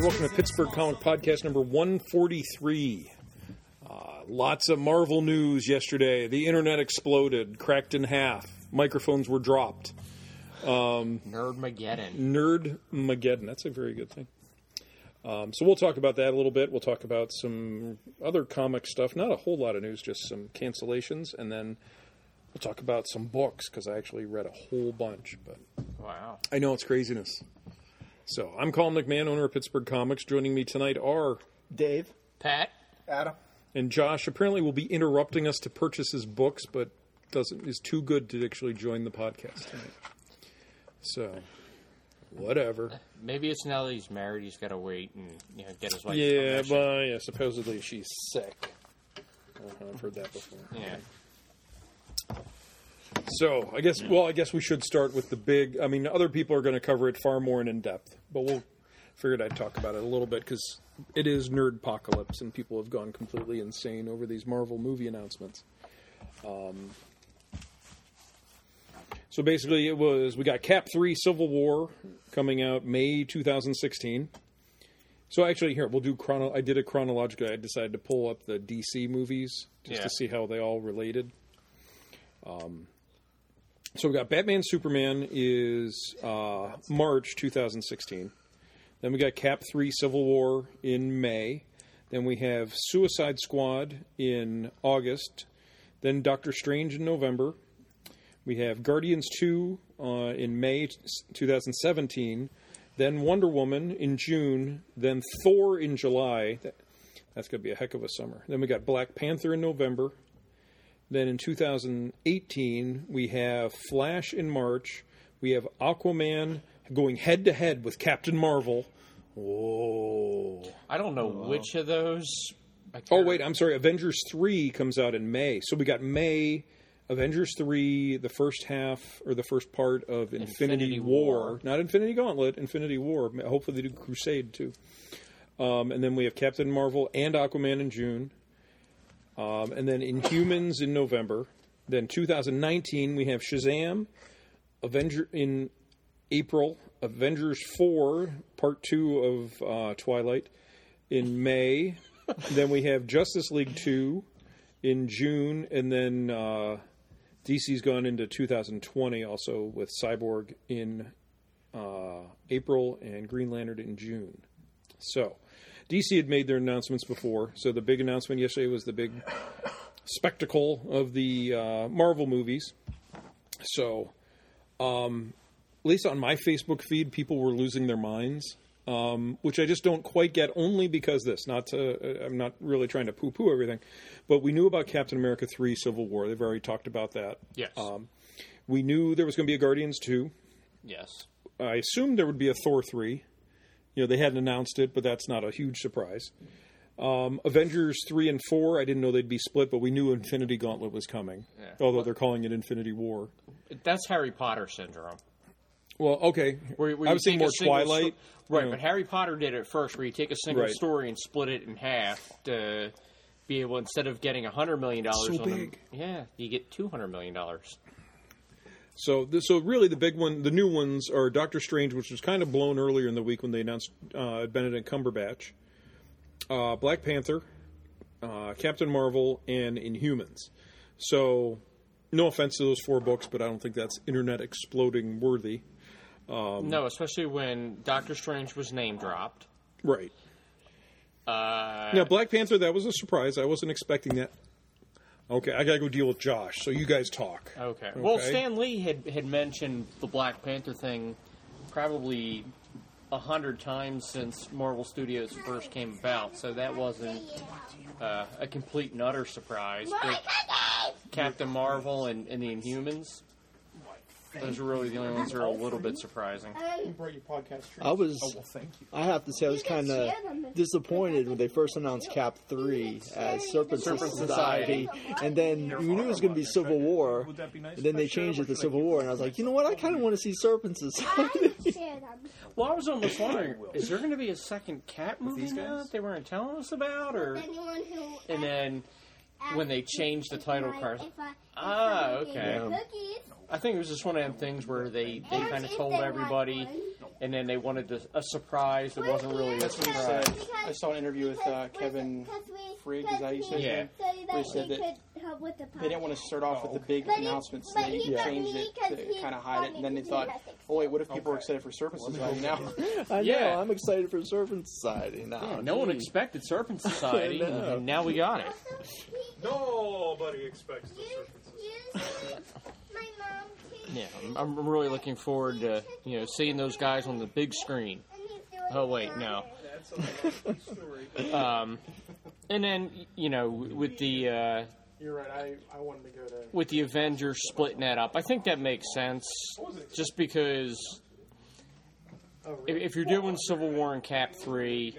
Welcome to Pittsburgh Comic Podcast number 143. Lots of Marvel news yesterday. The internet exploded, cracked in half. Microphones were dropped. Nerdmageddon. That's a very good thing. So we'll talk about that a little bit. We'll talk about some other comic stuff. Not a whole lot of news, just some cancellations. And then we'll talk about some books, because I actually read a whole bunch. But wow. I know it's craziness. So I'm Colin McMahon, owner of Pittsburgh Comics. Joining me tonight are Dave, Pat, Adam, and Josh. Apparently will be interrupting us to purchase his books, but is too good to actually join the podcast tonight. So, whatever. Maybe it's now that he's married, he's got to wait and get his wife. Yeah, but supposedly she's sick. I've heard that before. Yeah. So, I guess we should start with the big... I mean, other people are going to cover it far more and in depth, but we'll figured I'd talk about it a little bit, because it is nerdpocalypse, and people have gone completely insane over these Marvel movie announcements. So basically we got Cap 3 Civil War coming out May 2016. So actually, here, we'll do I did it chronologically. I decided to pull up the DC movies just to see how they all related. So we got Batman Superman is March 2016. Then we got Cap 3 Civil War in May. Then we have Suicide Squad in August. Then Doctor Strange in November. We have Guardians 2 in May 2017. Then Wonder Woman in June. Then Thor in July. That's going to be a heck of a summer. Then we got Black Panther in November. Then in 2018, we have Flash in March. We have Aquaman going head-to-head with Captain Marvel. Whoa. I don't know which of those. Oh, wait, I'm sorry. Avengers 3 comes out in May. So we got May, Avengers 3, the first half, or the first part of Infinity War. Not Infinity Gauntlet, Infinity War. Hopefully they do Crusade, too. And then we have Captain Marvel and Aquaman in June. And then Inhumans in November. Then 2019, we have Shazam. In April. Avengers 4, Part 2 of Twilight in May. Then we have Justice League 2 in June. And then DC's gone into 2020 also with Cyborg in April and Green Lantern in June. So, DC had made their announcements before. So the big announcement yesterday was the big spectacle of the Marvel movies. So, at least on my Facebook feed, people were losing their minds, which I just don't quite get, only because I'm not really trying to poo-poo everything, but we knew about Captain America 3 Civil War. They've already talked about that. Yes. We knew there was going to be a Guardians 2. Yes. I assumed there would be a Thor 3. They hadn't announced it, but that's not a huge surprise. Avengers 3 and 4, I didn't know they'd be split, but we knew Infinity Gauntlet was coming, although they're calling it Infinity War. That's Harry Potter syndrome. Well, okay. Where I was thinking more Twilight. Right, but Harry Potter did it first, where you take a single story and split it in half to be able, instead of getting $100 million, so big. You get $200 million. So really the big one, the new ones are Doctor Strange, which was kind of blown earlier in the week when they announced Benedict Cumberbatch, Black Panther, Captain Marvel, and Inhumans. So, no offense to those 4 books, but I don't think that's internet exploding worthy. No, especially when Doctor Strange was name dropped. Right. Now, Black Panther, that was a surprise. I wasn't expecting that. Okay, I gotta go deal with Josh, so you guys talk. Okay. Well, Stan Lee had mentioned the Black Panther thing probably 100 times since Marvel Studios first came about, so that wasn't a complete and utter surprise. But Captain Marvel and the Inhumans, those are really the only ones that are a little bit surprising. you brought your podcast thank you. I have to say, I was kind of disappointed when they first announced Cap 3 as Serpent Society, and then we knew it was going to be Civil War, and then they changed it to Civil War, and I was like, you know what, I kind of want to see Serpent Society. Well, I was almost wondering, is there going to be a second Cap movie now that they weren't telling us about, or... And then when they changed the title cards... Okay. Yeah. I think it was just one of them things where they kind of told everybody, and then they wanted a surprise that wasn't really a surprise. I saw an interview with Kevin Frigg, is that how you say it? Where he said that they didn't want to start off with the big announcements, so they changed it to kind of hide it, and then they thought, oh wait, what if people are excited for Serpent Society now? I know, I'm excited for Serpent Society now. Yeah, no one expected Serpent Society, and now we got it. Nobody expects the Serpent Society. Yeah, I'm really looking forward to seeing those guys on the big screen. Oh wait, no. And then with the you're right. I wanted to go to with the Avengers splitting that up. I think that makes sense, just because if you're doing Civil War and Cap 3,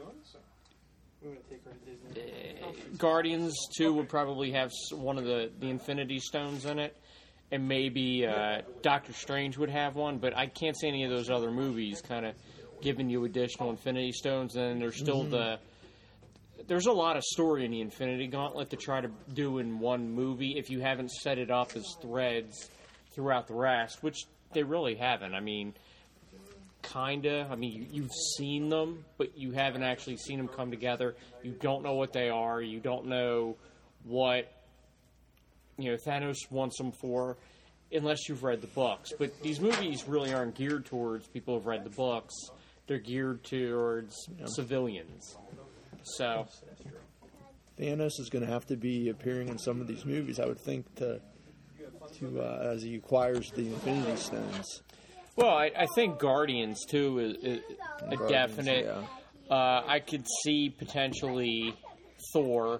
Guardians 2 would probably have one of the Infinity Stones in it. And maybe Doctor Strange would have one, but I can't see any of those other movies kind of giving you additional Infinity Stones. And there's still there's a lot of story in the Infinity Gauntlet to try to do in one movie if you haven't set it up as threads throughout the rest, which they really haven't. I mean, kinda. I mean, you've seen them, but you haven't actually seen them come together. You don't know what they are. You don't know what Thanos wants them for, unless you've read the books. But these movies really aren't geared towards people who've read the books. They're geared towards civilians. So Thanos is going to have to be appearing in some of these movies, I would think, to as he acquires the Infinity Stones. Well, I think Guardians too is a definite. Yeah. I could see potentially Thor.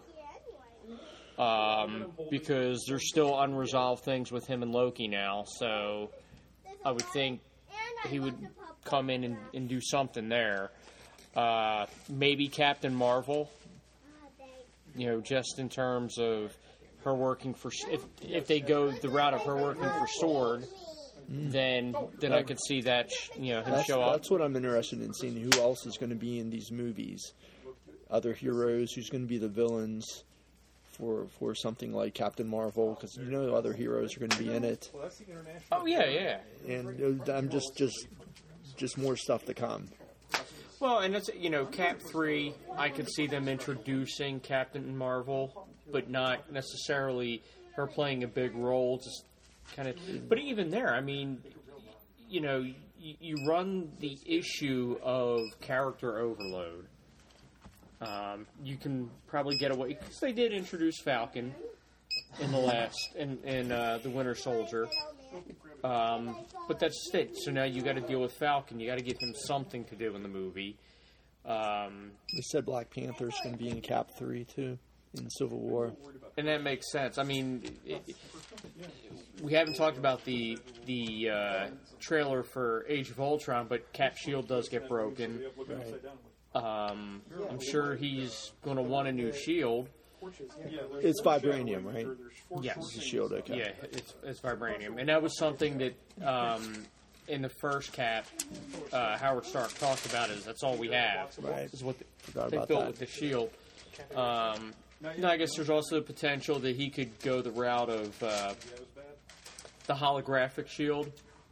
Because there's still unresolved things with him and Loki now, so I would think he would come in and do something there. Maybe Captain Marvel, just in terms of her working for... If they go the route of her working for S.W.O.R.D., then I could see that, him show up. That's what I'm interested in seeing. Who else is going to be in these movies? Other heroes, who's going to be the villains for something like Captain Marvel, because other heroes are going to be in it. Oh yeah. And I'm just more stuff to come. Well, and it's Cap 3, I could see them introducing Captain Marvel, but not necessarily her playing a big role. Just kind of, but even there, I mean, you run the issue of character overload. You can probably get away because they did introduce Falcon in the the Winter Soldier, but that's it. So now you got to deal with Falcon. You got to give him something to do in the movie. They said Black Panther's going to be in Cap 3 too in Civil War, and that makes sense. I mean, we haven't talked about the trailer for Age of Ultron, but Cap's shield does get broken. Right. I'm sure he's going to want a new shield. It's vibranium, right? Yes. It's a shield, okay. Yeah, it's vibranium. And that was something that in the first Cap, Howard Stark talked about that's all we have. Right. Is what they built with the shield. No, I guess there's also the potential that he could go the route of the holographic shield.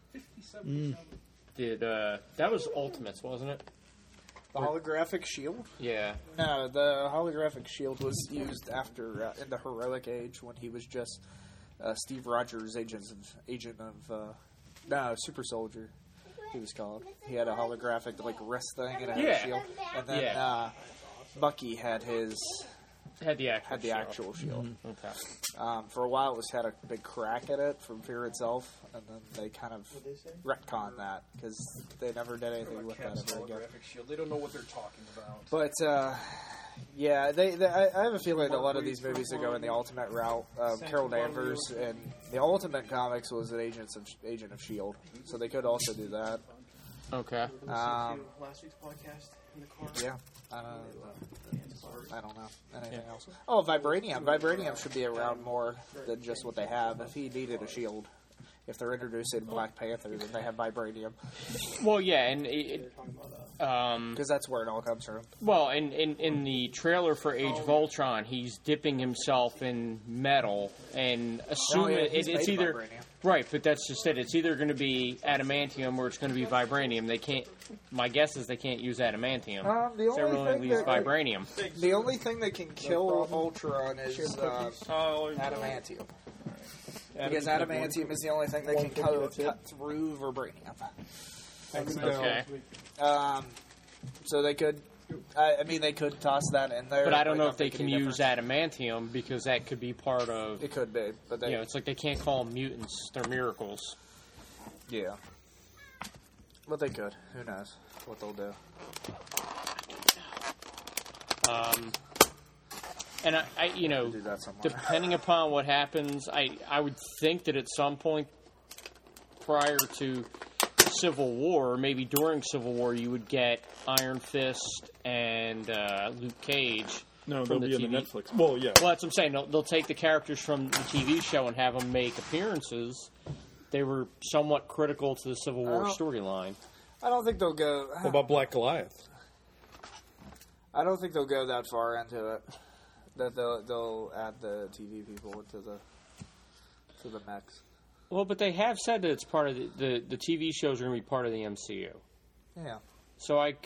That was Ultimates, wasn't it? The holographic shield? Yeah. No, the holographic shield was used after in the Heroic Age when he was just Steve Rogers, Super Soldier. He was called. He had a holographic wrist thing and it had a shield, and then Bucky had the actual shield. Mm-hmm. Okay. For a while, it had a big crack in it from Fear itself, and then they kind of retconned that because they never did anything with that ever again. They don't know what they're talking about. But I have a feeling a lot of these movies are going the Ultimate route. Carol Danvers in the Ultimate comics was an agent of S.H.I.E.L.D., so they could also do that. Okay. Last week's podcast in the car. Yeah. I don't know. Anything else? Oh, Vibranium. Vibranium should be around more than just what they have. If he needed a shield, if they're introducing Black Panther, then they have Vibranium. Well, yeah, and because that's where it all comes from. Well, in the trailer for Age of Ultron, he's dipping himself in metal and assuming it's either. Right, but that's just it. It's either going to be adamantium or it's going to be vibranium. They can't. My guess is they can't use adamantium. They're willing to use vibranium. The only thing that can kill Ultron is adamantium. Because adamantium is the only thing that can cut through vibranium. Okay. So they could. I mean, they could toss that in there. But I don't know if they can use adamantium because that could be part of. It could be, but they. It's like they can't call them mutants; they're miracles. Yeah. But they could. Who knows what they'll do? And I depending upon what happens, I would think that at some point prior to Civil War, maybe during Civil War, you would get Iron Fist and Luke Cage. No, they'll be in the Netflix. Well, yeah. Well, that's what I'm saying. They'll take the characters from the TV show and have them make appearances. They were somewhat critical to the Civil War storyline. I don't think they'll go. What about Black Goliath? I don't think they'll go that far into it. That they'll add the TV people into the mix. Well, but they have said that it's part of the TV shows are going to be part of the MCU. Yeah. So why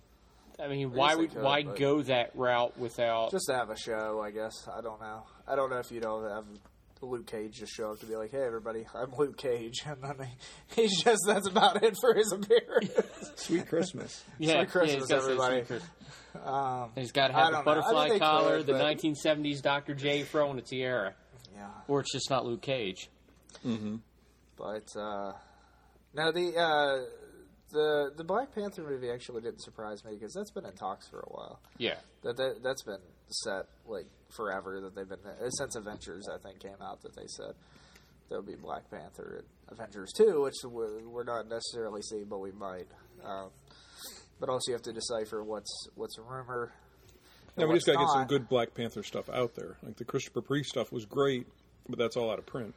go that route without just to have a show? I guess I don't know. I don't know if you don't have Luke Cage just show up to be like, "Hey, everybody, I'm Luke Cage," and then that's about it for his appearance. Sweet Christmas. Yeah, Sweet Christmas, everybody. He's got to have the butterfly collar, the 1970s Dr. J fro, and a tiara. Yeah. Or it's just not Luke Cage. Mm-hmm. But no, the Black Panther movie actually didn't surprise me because that's been in talks for a while. Yeah, that's been set like forever. That they've been since Avengers, I think, came out. That they said there would be Black Panther and Avengers 2, which we're not necessarily seeing, but we might. But also, you have to decipher what's a rumor. Yeah, we just got to get some good Black Panther stuff out there. Like the Christopher Priest stuff was great, but that's all out of print.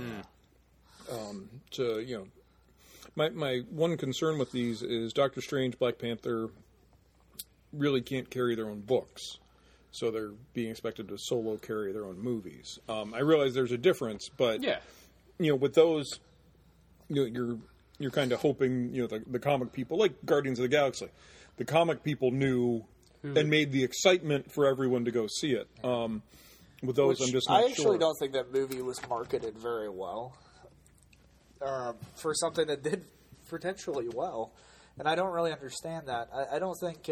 My one concern with these is Doctor Strange, Black Panther really can't carry their own books, so they're being expected to solo carry their own movies. I realize there's a difference, but with those, you're kind of hoping the comic people, like Guardians of the Galaxy, the comic people knew and made the excitement for everyone to go see it. With those, I'm just not sure. I actually don't think that movie was marketed very well for something that did potentially well, and I don't really understand that. I don't think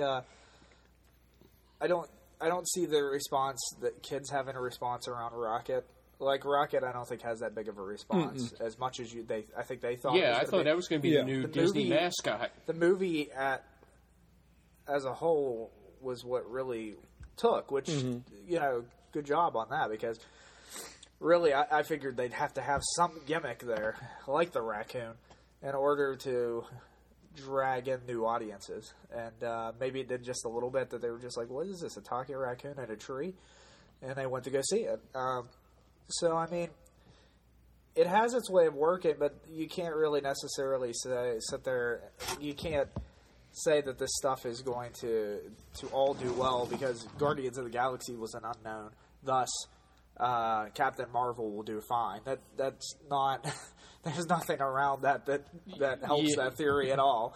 I don't see the response that kids having a response around Rocket. Like Rocket, I don't think has that big of a response as much as I think they thought. Yeah, I thought that was going to be the new Disney mascot. The movie as a whole was what really took, which good job on that, because really I figured they'd have to have some gimmick there, like the raccoon, in order to drag in new audiences. And maybe it did just a little bit that they were just like, what is this, a talking raccoon in a tree? And they went to go see it. So, I mean, it has its way of working, but you can't really necessarily sit there. You can't say that this stuff is going to all do well, because Guardians of the Galaxy was an unknown. Thus, Captain Marvel will do fine. That's not. There's nothing around that helps that theory at all.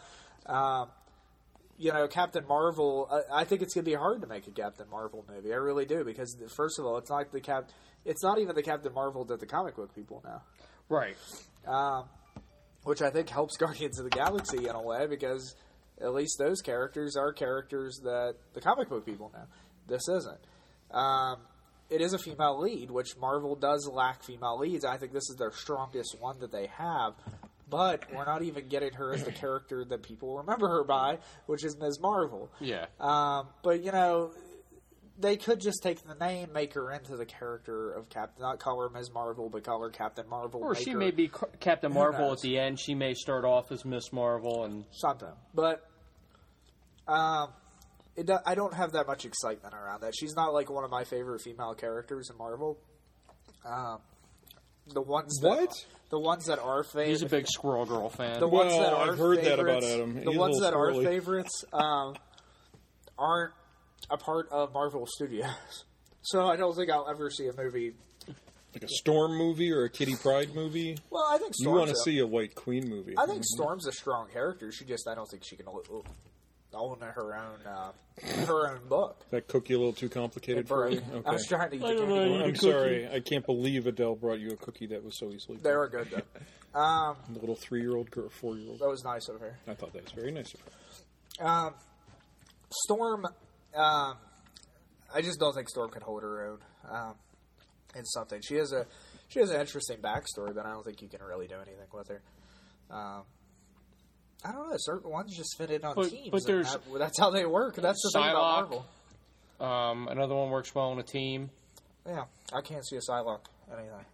Captain Marvel. I think it's going to be hard to make a Captain Marvel movie. I really do, because first of all, it's not It's not even the Captain Marvel that the comic book people know. Right. Which I think helps Guardians of the Galaxy in a way, because at least those characters are characters that the comic book people know. This isn't. It is a female lead, which Marvel does lack female leads. I think this is their strongest one that they have. But we're not even getting her as the character that people remember her by, which is Ms. Marvel. Yeah. But, they could just take the name, make her into the character of Captain. Not call her Ms. Marvel, but call her Captain Marvel. Or she may be Captain Marvel at the end. She may start off as Miss Marvel and something. But I don't have that much excitement around that. She's not like one of my favorite female characters in Marvel. The ones that are favorites. He's a big Squirrel Girl fan. The ones that are I've heard that about Adam. The ones that are favorites aren't a part of Marvel Studios. So I don't think I'll ever see a movie Like a Storm movie or a Kitty Pryde movie? Well, I think you want to see a White Queen movie. I think Storm's a strong character. I don't think she can own her own book. That cookie a little too complicated for you? Okay. I was trying to eat the candy. I'm sorry. I can't believe Adele brought you a cookie that was so easily. They were good, though. The little 3-year-old girl, 4-year-old. That was nice of her. I thought that was very nice of her. Storm, I just don't think Storm can hold her own in something. She has an interesting backstory, but I don't think you can really do anything with her. I don't know. Certain ones just fit in on teams. But that's how they work. That's the thing about Marvel. Another one works well on a team. Yeah, I can't see a Psylocke anything.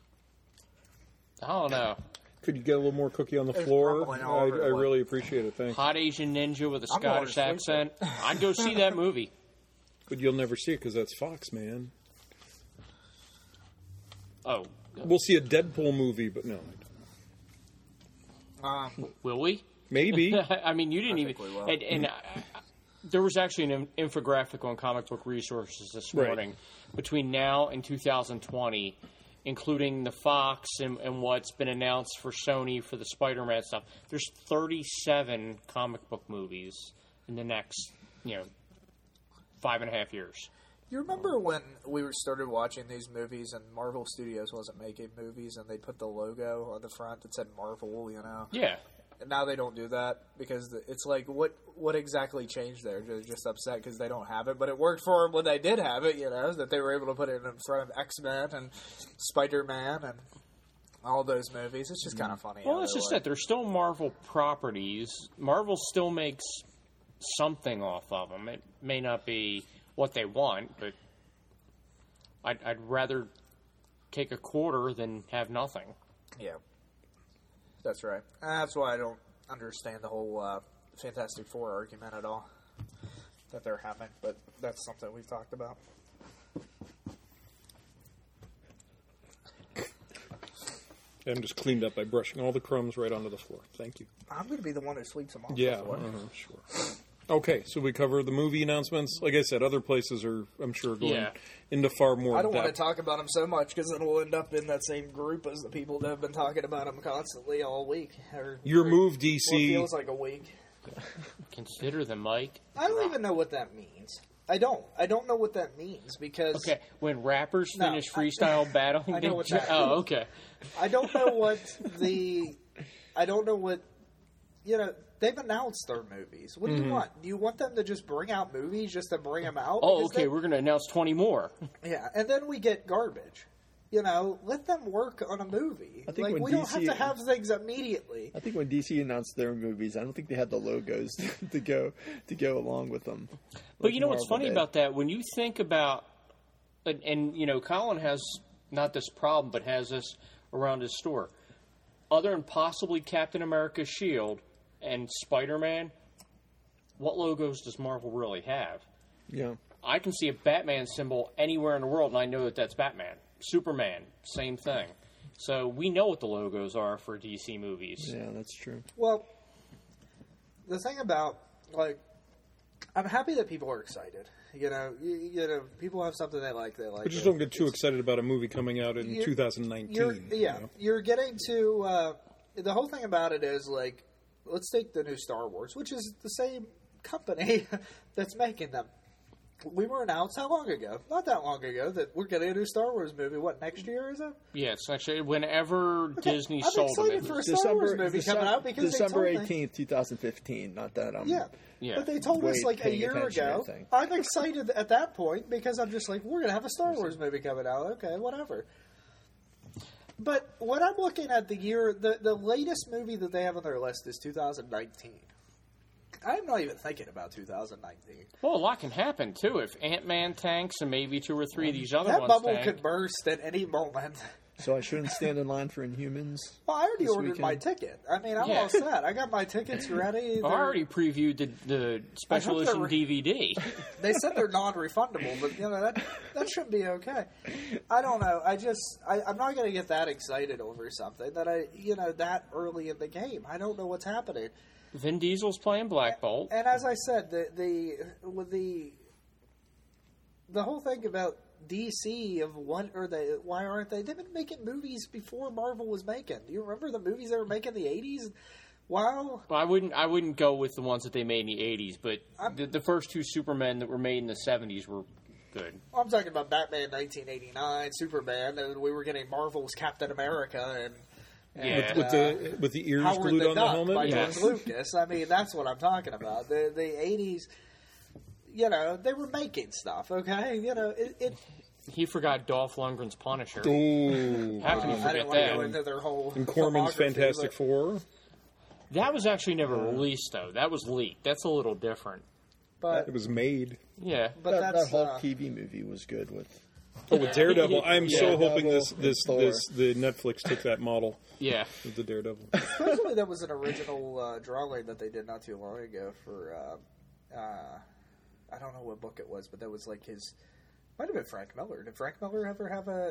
I don't know. Could you get a little more cookie on the floor? I really appreciate it. Thanks. Hot Asian ninja with a Scottish accent. I'd go see that movie. But you'll never see it because that's Fox, man. Oh. We'll see a Deadpool movie, but no. Will we? Maybe. I mean, you didn't even... And there was actually an infographic on Comic Book Resources this morning between now and 2020, including the Fox and what's been announced for Sony for the Spider-Man stuff. There's 37 comic book movies in the next, 5.5 years. You remember when we started watching these movies and Marvel Studios wasn't making movies and they put the logo on the front that said Marvel, Yeah. And now they don't do that because it's like, what exactly changed there? They're just upset because they don't have it, but it worked for them when they did have it, that they were able to put it in front of X-Men and Spider-Man and all those movies. It's just kind of funny. Well, it's just that they're still Marvel properties. Marvel still makes something off of them. It may not be what they want, but I'd rather take a quarter than have nothing. Yeah. That's right. That's why I don't understand the whole Fantastic Four argument at all that they're having, but that's something we've talked about. I'm just cleaned up by brushing all the crumbs right onto the floor. Thank you. I'm going to be the one who sweeps them off. Yeah, sure. Okay, so we cover the movie announcements. Like I said, other places are, I'm sure, going into far more I don't depth. want to talk about them so much because it'll end up in that same group as the people that have been talking about them constantly all week. Your move, DC. Well, it feels like a week. Consider the mic. I don't even know what that means. I don't know what that means because... Okay, when rappers finish freestyle battling... I know what that means. Oh, okay. I don't know what they've announced their movies. What do you want? Do you want them to just bring out movies just to bring them out? Oh, okay, we're going to announce 20 more. Yeah, and then we get garbage. Let them work on a movie. I think we don't have to have things immediately. I think when DC announced their movies, I don't think they had the logos to go along with them. But you know what's funny about that? When you think about, and Colin has not this problem, but has this around his store. Other than possibly Captain America's shield and Spider-Man, what logos does Marvel really have? Yeah. I can see a Batman symbol anywhere in the world, and I know that that's Batman. Superman, same thing. So we know what the logos are for DC movies. Yeah, that's true. Well, the thing about, I'm happy that people are excited. People have something they like. But just don't get too excited about a movie coming out in 2019. You're getting to... the whole thing about it is, let's take the new Star Wars, which is the same company that's making them. We were announced how long ago? Not that long ago that we're getting a new Star Wars movie. What, next year is it? Yes, actually, whenever Disney sold them. I'm excited for a Star Wars movie coming out because December 18th, 2015. Not that I'm... Yeah. But they told us a year ago. I'm excited at that point because I'm just we're going to have a Star Wars movie coming out. Okay, whatever. But when I'm looking at the year, the latest movie that they have on their list is 2019. I'm not even thinking about 2019. Well, a lot can happen, too, if Ant-Man tanks and maybe 2 or 3 of these other ones That bubble tank. could burst at any moment. So I shouldn't stand in line for Inhumans? Well, I already ordered my ticket. I mean, I'm all set. I got my tickets ready. I already previewed the special edition DVD. They said they're non-refundable, but that should be okay. I don't know. I'm not going to get that excited over something that that early in the game. I don't know what's happening. Vin Diesel's playing Black Bolt. And as I said, the whole thing about DC of what are they? Why aren't they? They've been making movies before Marvel was making. Do you remember the movies they were making in the 80s? Wow. Well, I wouldn't go with the ones that they made in the 80s, but the first two Supermen that were made in the 70s were good. I'm talking about Batman 1989, Superman, and we were getting Marvel's Captain America and with the ears glued on the helmet by George Lucas. I mean, that's what I'm talking about. The 80s, they were making stuff. Okay, He forgot Dolph Lundgren's Punisher. Ooh, how can you forget that? Into their whole and Corman's Fantastic Four. That was actually never released, though. That was leaked. That's a little different. But it was made. Yeah, but that Hulk TV movie was good with. Oh, with Daredevil! I'm so hoping the Netflix took that model. Yeah, with the Daredevil. Supposedly, that was an original drawing that they did not too long ago for. I don't know what book it was, but that was like his. Might have been Frank Miller. Did Frank Miller ever have an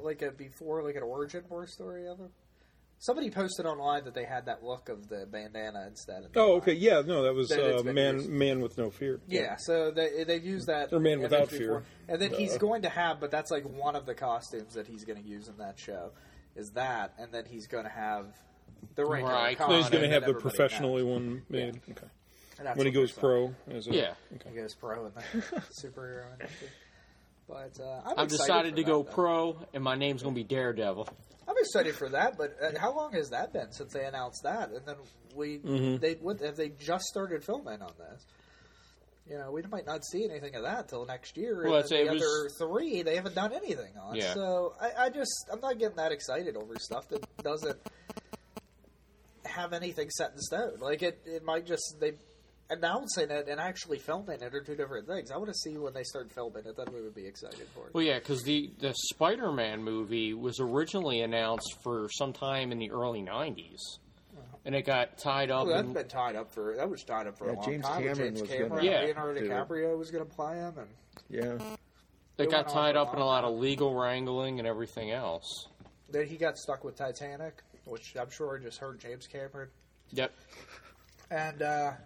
origin war story of him? Somebody posted online that they had that look of the bandana instead. Oh, okay. Yeah, no, that was Man with No Fear. Yeah, so they've used that. Or Man Without Fear. And then he's going to have, but that's like one of the costumes that he's going to use in that show, is that, and then he's going to have the regular So he's going to have the professionally one made. Yeah. Okay. When he goes pro. Okay. He goes pro in the superhero industry. But I've decided to go pro, and my name's going to be Daredevil. I'm excited for that, but how long has that been since they announced that? And then have they just started filming on this? We might not see anything of that until next year. Well, and the other three, they haven't done anything on. Yeah. So I'm not getting that excited over stuff that doesn't have anything set in stone. Like it might just announcing it and actually filming it are two different things. I want to see when they start filming it. Then we would be excited for it. Well, yeah, because the Spider-Man movie was originally announced for some time in the early 90s. And it got tied up. That was tied up for a long James time. Cameron James was Cameron, Leonardo DiCaprio was going to play him. And it got tied up in a lot of legal wrangling and everything else. Then he got stuck with Titanic, which I'm sure just hurt James Cameron. Yep. And,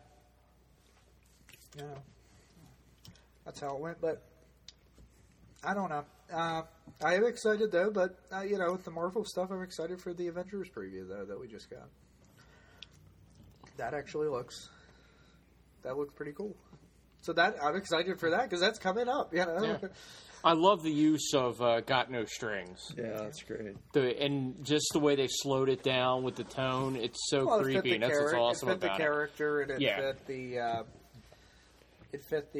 that's how it went, but I don't know. I am excited, though, but, with the Marvel stuff, I'm excited for the Avengers preview, though, that we just got. That actually looks pretty cool. So I'm excited for that, because that's coming up, Yeah. I love the use of Got No Strings. Yeah, that's great. And just the way they slowed it down with the tone, it's so creepy, and that's what's awesome about it. It fit the character, and it fit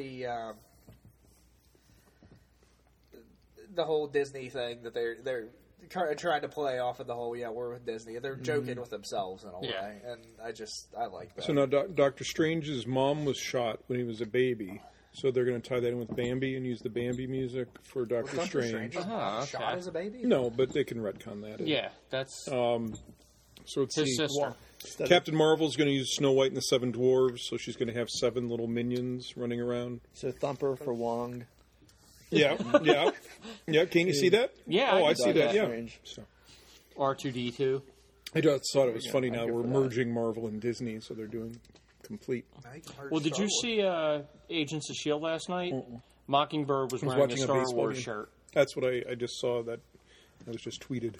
the whole Disney thing that they're trying to play off of the whole, we're with Disney. They're joking with themselves in a way, and I like that. So now Doctor Strange's mom was shot when he was a baby, so they're going to tie that in with Bambi and use the Bambi music for Doctor Strange. Shot as a baby? No, but they can retcon that. Yeah, that's so it's his sister. Captain Marvel's going to use Snow White and the Seven Dwarves, so she's going to have 7 little minions running around. So Thumper for Wong. Yeah. Can you see that? Yeah. Oh, I see that. Yeah. So. R2-D2. I just thought it was funny. Now we're merging Marvel and Disney, so they're doing complete. Well, did you see Agents of S.H.I.E.L.D. last night? Mockingbird was wearing a Star Wars shirt. That's what I just saw. That was just tweeted.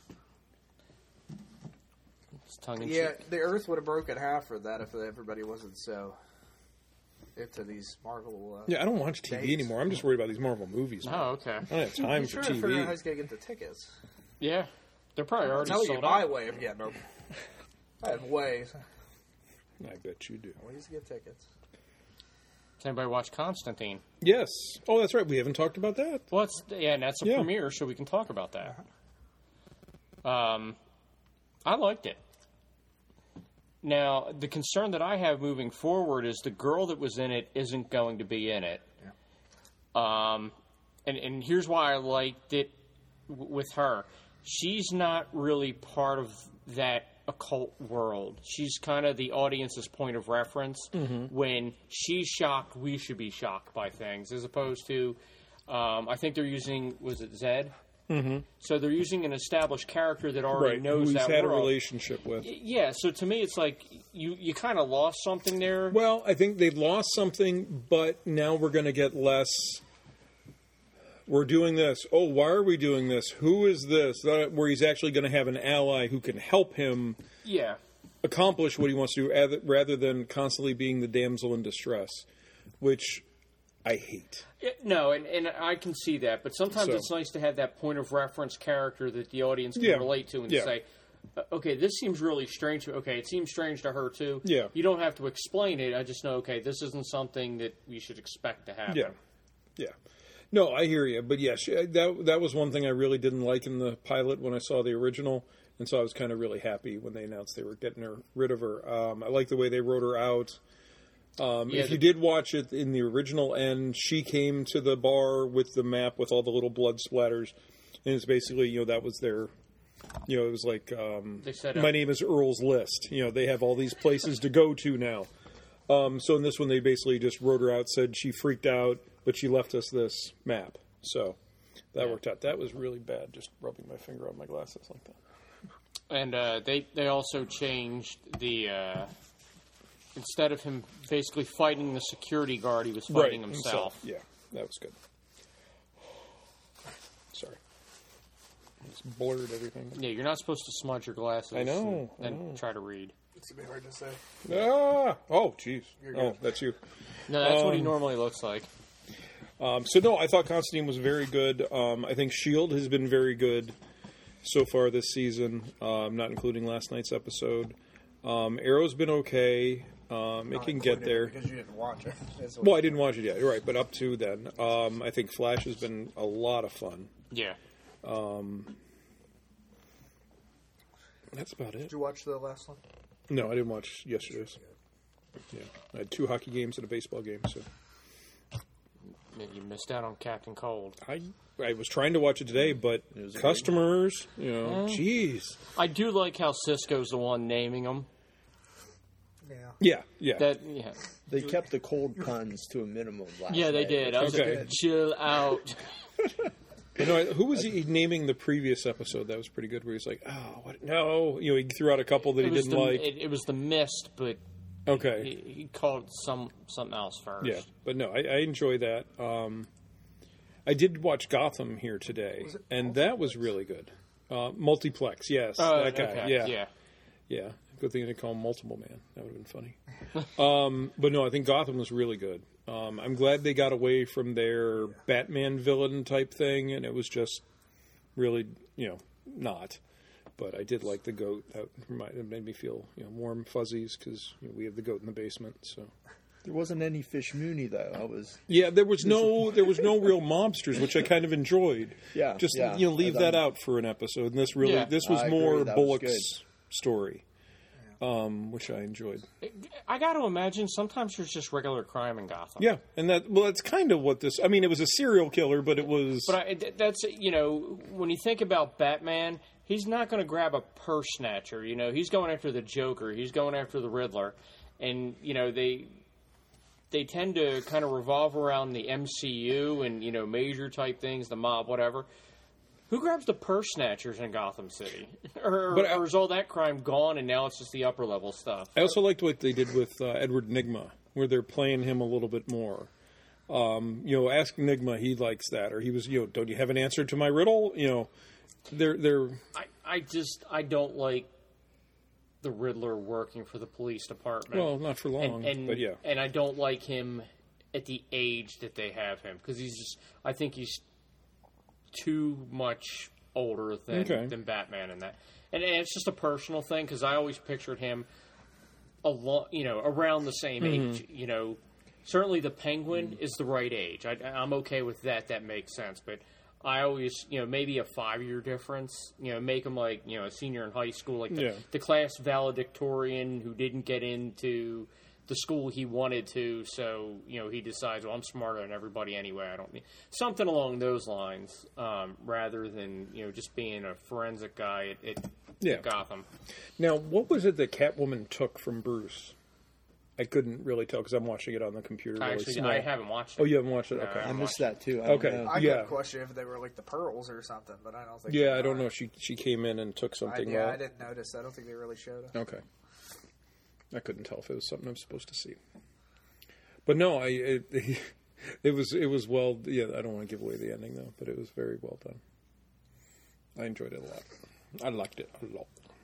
The Earth would have broken half for that if everybody wasn't so into these Marvel. I don't watch TV anymore. I'm just worried about these Marvel movies. Oh, okay. I don't have time for TV. I'm trying to figure out how he's going to get the tickets. Yeah, they're probably already sold out. My way of getting them. I have ways. I bet you do. Ways to get tickets. Does anybody watch Constantine? Yes. Oh, that's right. We haven't talked about that. Well, and that's a premiere, so we can talk about that. I liked it. Now, the concern that I have moving forward is the girl that was in it isn't going to be in it. Yeah. And here's why I liked it with her. She's not really part of that occult world. She's kind of the audience's point of reference. Mm-hmm. When she's shocked, we should be shocked by things, as opposed to, I think they're using, was it Zed? Mm-hmm. So they're using an established character that already knows that world. Who's had a relationship with. Yeah, so to me it's like you kind of lost something there. Well, I think they lost something, but now we're going to get less we're doing this. Oh, why are we doing this? Who is this? Where he's actually going to have an ally who can help him accomplish what he wants to do, rather than constantly being the damsel in distress, which I hate. No, and I can see that, but sometimes it's nice to have that point of reference character that the audience can relate to and say, okay, this seems really strange to me. Okay, it seems strange to her, too. Yeah. You don't have to explain it. I just know, okay, this isn't something that we should expect to happen. Yeah. No, I hear you. But, yes, that was one thing I really didn't like in the pilot when I saw the original. And so I was kind of really happy when they announced they were getting rid of her. I like the way they wrote her out. If you did watch it in the original end, she came to the bar with the map with all the little blood splatters. And it's basically, that was their... it was like, my name is Earl's List. They have all these places to go to now. So in this one, they basically just wrote her out, said she freaked out, but she left us this map. So that worked out. That was really bad, just rubbing my finger on my glasses like that. And they also changed the... instead of him basically fighting the security guard, he was fighting himself. Yeah, that was good. Sorry. Just blurred everything. Yeah, you're not supposed to smudge your glasses. I know. And try to read. It's going to be hard to say. Oh, jeez. Oh, that's you. No, that's what he normally looks like. So, I thought Constantine was very good. I think S.H.I.E.L.D. has been very good so far this season, not including last night's episode. Arrow's been okay. It can get there. Because you didn't watch it. Well, I didn't watch it yet. Right, but up to then. I think Flash has been a lot of fun. Yeah. That's about it. Did you watch the last one? No, I didn't watch yesterday's. Yeah, I had 2 hockey games and a baseball game. So you missed out on Captain Cold. I was trying to watch it today, but customers, jeez. I do like how Cisco's the one naming them. Yeah. They kept the cold puns to a minimum last night. They did. I was like, chill out. Who was he naming the previous episode? That was pretty good. Where he's like, "Oh, what? No!" He threw out a couple that he didn't like. It was the Mist, but he called something else first. Yeah, but no, I enjoy that. I did watch Gotham here today, and that was really good. Multiplex, yes, that guy. Okay. Yeah. Good thing I didn't call him Multiple Man. That would have been funny. But no, I think Gotham was really good. I'm glad they got away from their Batman villain type thing, and it was just really, not. But I did like the goat. That made me feel, warm fuzzies because we have the goat in the basement. So there wasn't any Fish Mooney though. there was no real mobsters, which I kind of enjoyed. Yeah, just leave that out for an episode. And this was more Bullock's story. Which I enjoyed. I got to imagine sometimes there's just regular crime in Gotham. Yeah, and that's kind of what this. I mean, it was a serial killer, but it was. But that's when you think about Batman, he's not going to grab a purse snatcher. He's going after the Joker. He's going after the Riddler, and they tend to kind of revolve around the MCU and major type things, the mob, whatever. Who grabs the purse snatchers in Gotham City? Or is all that crime gone and now it's just the upper level stuff? I also liked what they did with Edward Nygma, where they're playing him a little bit more. Ask Nygma, he likes that. Or he was, don't you have an answer to my riddle? They're... I don't like the Riddler working for the police department. Well, not for long, but yeah. And I don't like him at the age that they have him. Because I think he's too much older than Batman in that, and it's just a personal thing because I always pictured him around the same age. Certainly the Penguin is the right age. I'm okay with that. That makes sense. But I always, maybe a 5-year difference. Make him like a senior in high school, like the class valedictorian who didn't get into the school he wanted to, so he decides, well, I'm smarter than everybody anyway. I don't need something along those lines, rather than just being a forensic guy at Gotham. Now, what was it that Catwoman took from Bruce? I couldn't really tell because I'm watching it on the computer. I haven't watched it. Oh, you haven't watched it? Okay, I missed that too. I could question if they were like the pearls or something, but I don't think. Yeah, I don't know. She came in and took something. I didn't notice. I don't think they really showed it. Okay. I couldn't tell if it was something I was supposed to see. But no, It was well. Yeah, I don't want to give away the ending though, but it was very well done. I enjoyed it a lot. I liked it a lot.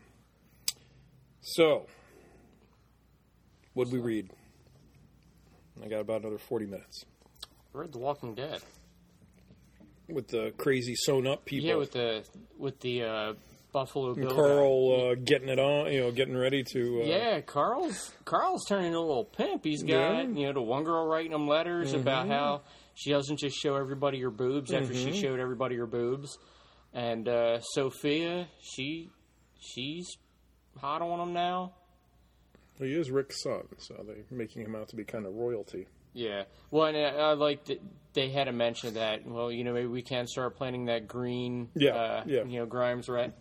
So, what'd we read? I got about another 40 minutes. I read The Walking Dead. With the crazy sewn up people. Yeah, with the Buffalo Bill. Carl getting it on, getting ready to. Yeah, Carl's turning into a little pimp. He's got the one girl writing him letters about how she doesn't just show everybody her boobs after she showed everybody her boobs, and Sophia, she's hot on him now. Well, he is Rick's son, so they're making him out to be kind of royalty. Yeah. Well, and I like that they had to mention that. Well, maybe we can start planting that green. Grimes, right?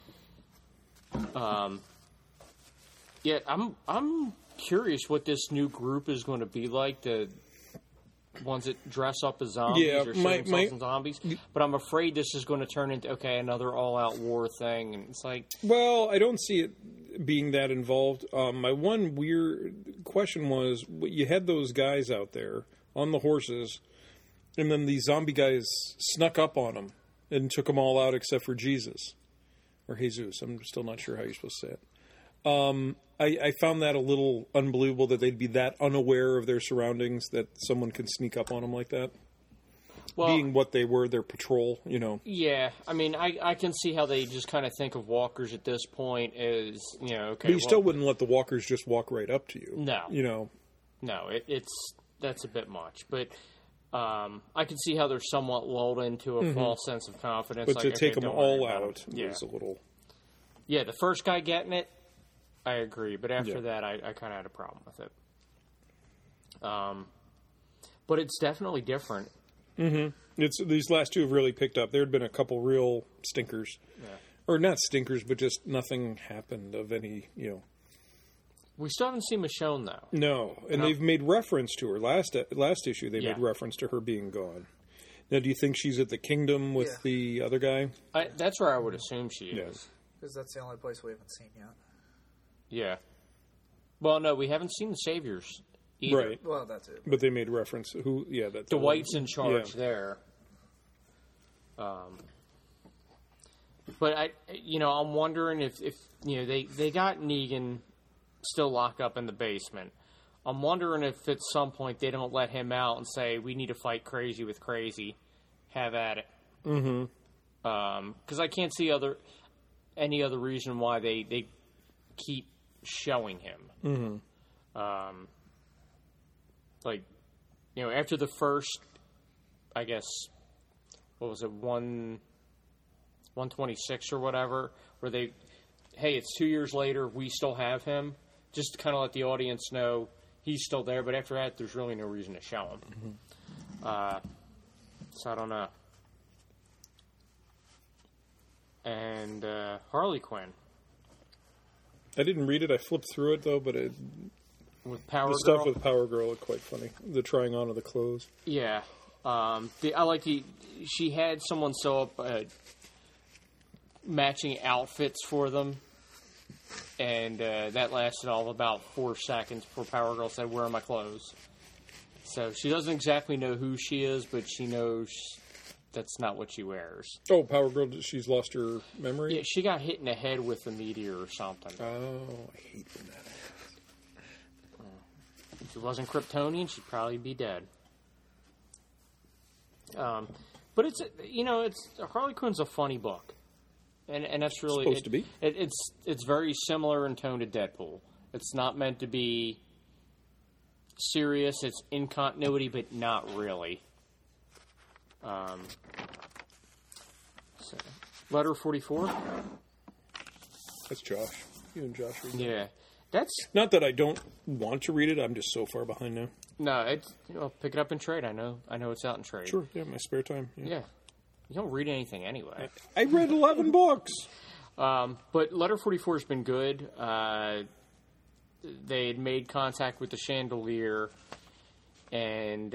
Yeah, I'm curious what this new group is going to be like. The ones that dress up as zombies or show themselves as zombies. But I'm afraid this is going to turn into another all-out war thing, and it's like. Well, I don't see it being that involved. My one weird question was, you had those guys out there on the horses, and then the zombie guys snuck up on them and took them all out except for Jesus. Or Jesus. I'm still not sure how you're supposed to say it. I found that a little unbelievable that they'd be that unaware of their surroundings that someone can sneak up on them like that. Well, being what they were, their patrol, Yeah, I mean, I can see how they just kind of think of walkers at this point as, okay. But you still wouldn't let the walkers just walk right up to you. No. No, that's a bit much. But I can see how they're somewhat lulled into a false sense of confidence. But to take them all out was a little... Yeah, the first guy getting it, I agree. But after that, I kind of had a problem with it. But it's definitely different. Mm-hmm. These last two have really picked up. There had been a couple real stinkers. Yeah. Or not stinkers, but just nothing happened of any, We still haven't seen Michonne, though. No, and they've made reference to her. Last issue, they made reference to her being gone. Now, do you think she's at the Kingdom with the other guy? That's where I would assume she is. Because that's the only place we haven't seen yet. Yeah. Well, no, we haven't seen the Saviors either. Right. Well, that's it. But they made reference. That's Dwight's in charge there. But I'm wondering if they got Negan still locked up in the basement. I'm wondering if at some point they don't let him out and say, we need to fight Crazy with Crazy. Have at it. Mm-hmm. Because I can't see any other reason why they keep showing him. Mm-hmm. After the first, I guess, what was it, 126 or whatever, where it's 2 years later, we still have him, just to kind of let the audience know he's still there, but after that, there's really no reason to show him. Mm-hmm. So I don't know. And Harley Quinn. I didn't read it. I flipped through it, though, but with Power Girl? Stuff with Power Girl looked quite funny. The trying on of the clothes. Yeah. I like she had someone sew up matching outfits for them, and that lasted all of about 4 seconds before Power Girl said, "Where are my clothes?" So she doesn't exactly know who she is, but she knows that's not what she wears. Oh, Power Girl, she's lost her memory? Yeah, she got hit in the head with a meteor or something. Oh, I hate when that happens. If it wasn't Kryptonian, she'd probably be dead. But it's Harley Quinn's a funny book, and that's really supposed to be. It's very similar in tone to Deadpool. It's not meant to be serious. It's in continuity, but not really. So, letter 44. That's Josh. You and Josh read that. Yeah, that's not that I don't want to read it. I'm just so far behind now. No, it's pick it up in trade. I know it's out in trade. Sure, yeah, my spare time. Yeah. You don't read anything anyway. I read 11 books. But letter 44 has been good. They had made contact with the Chandelier, and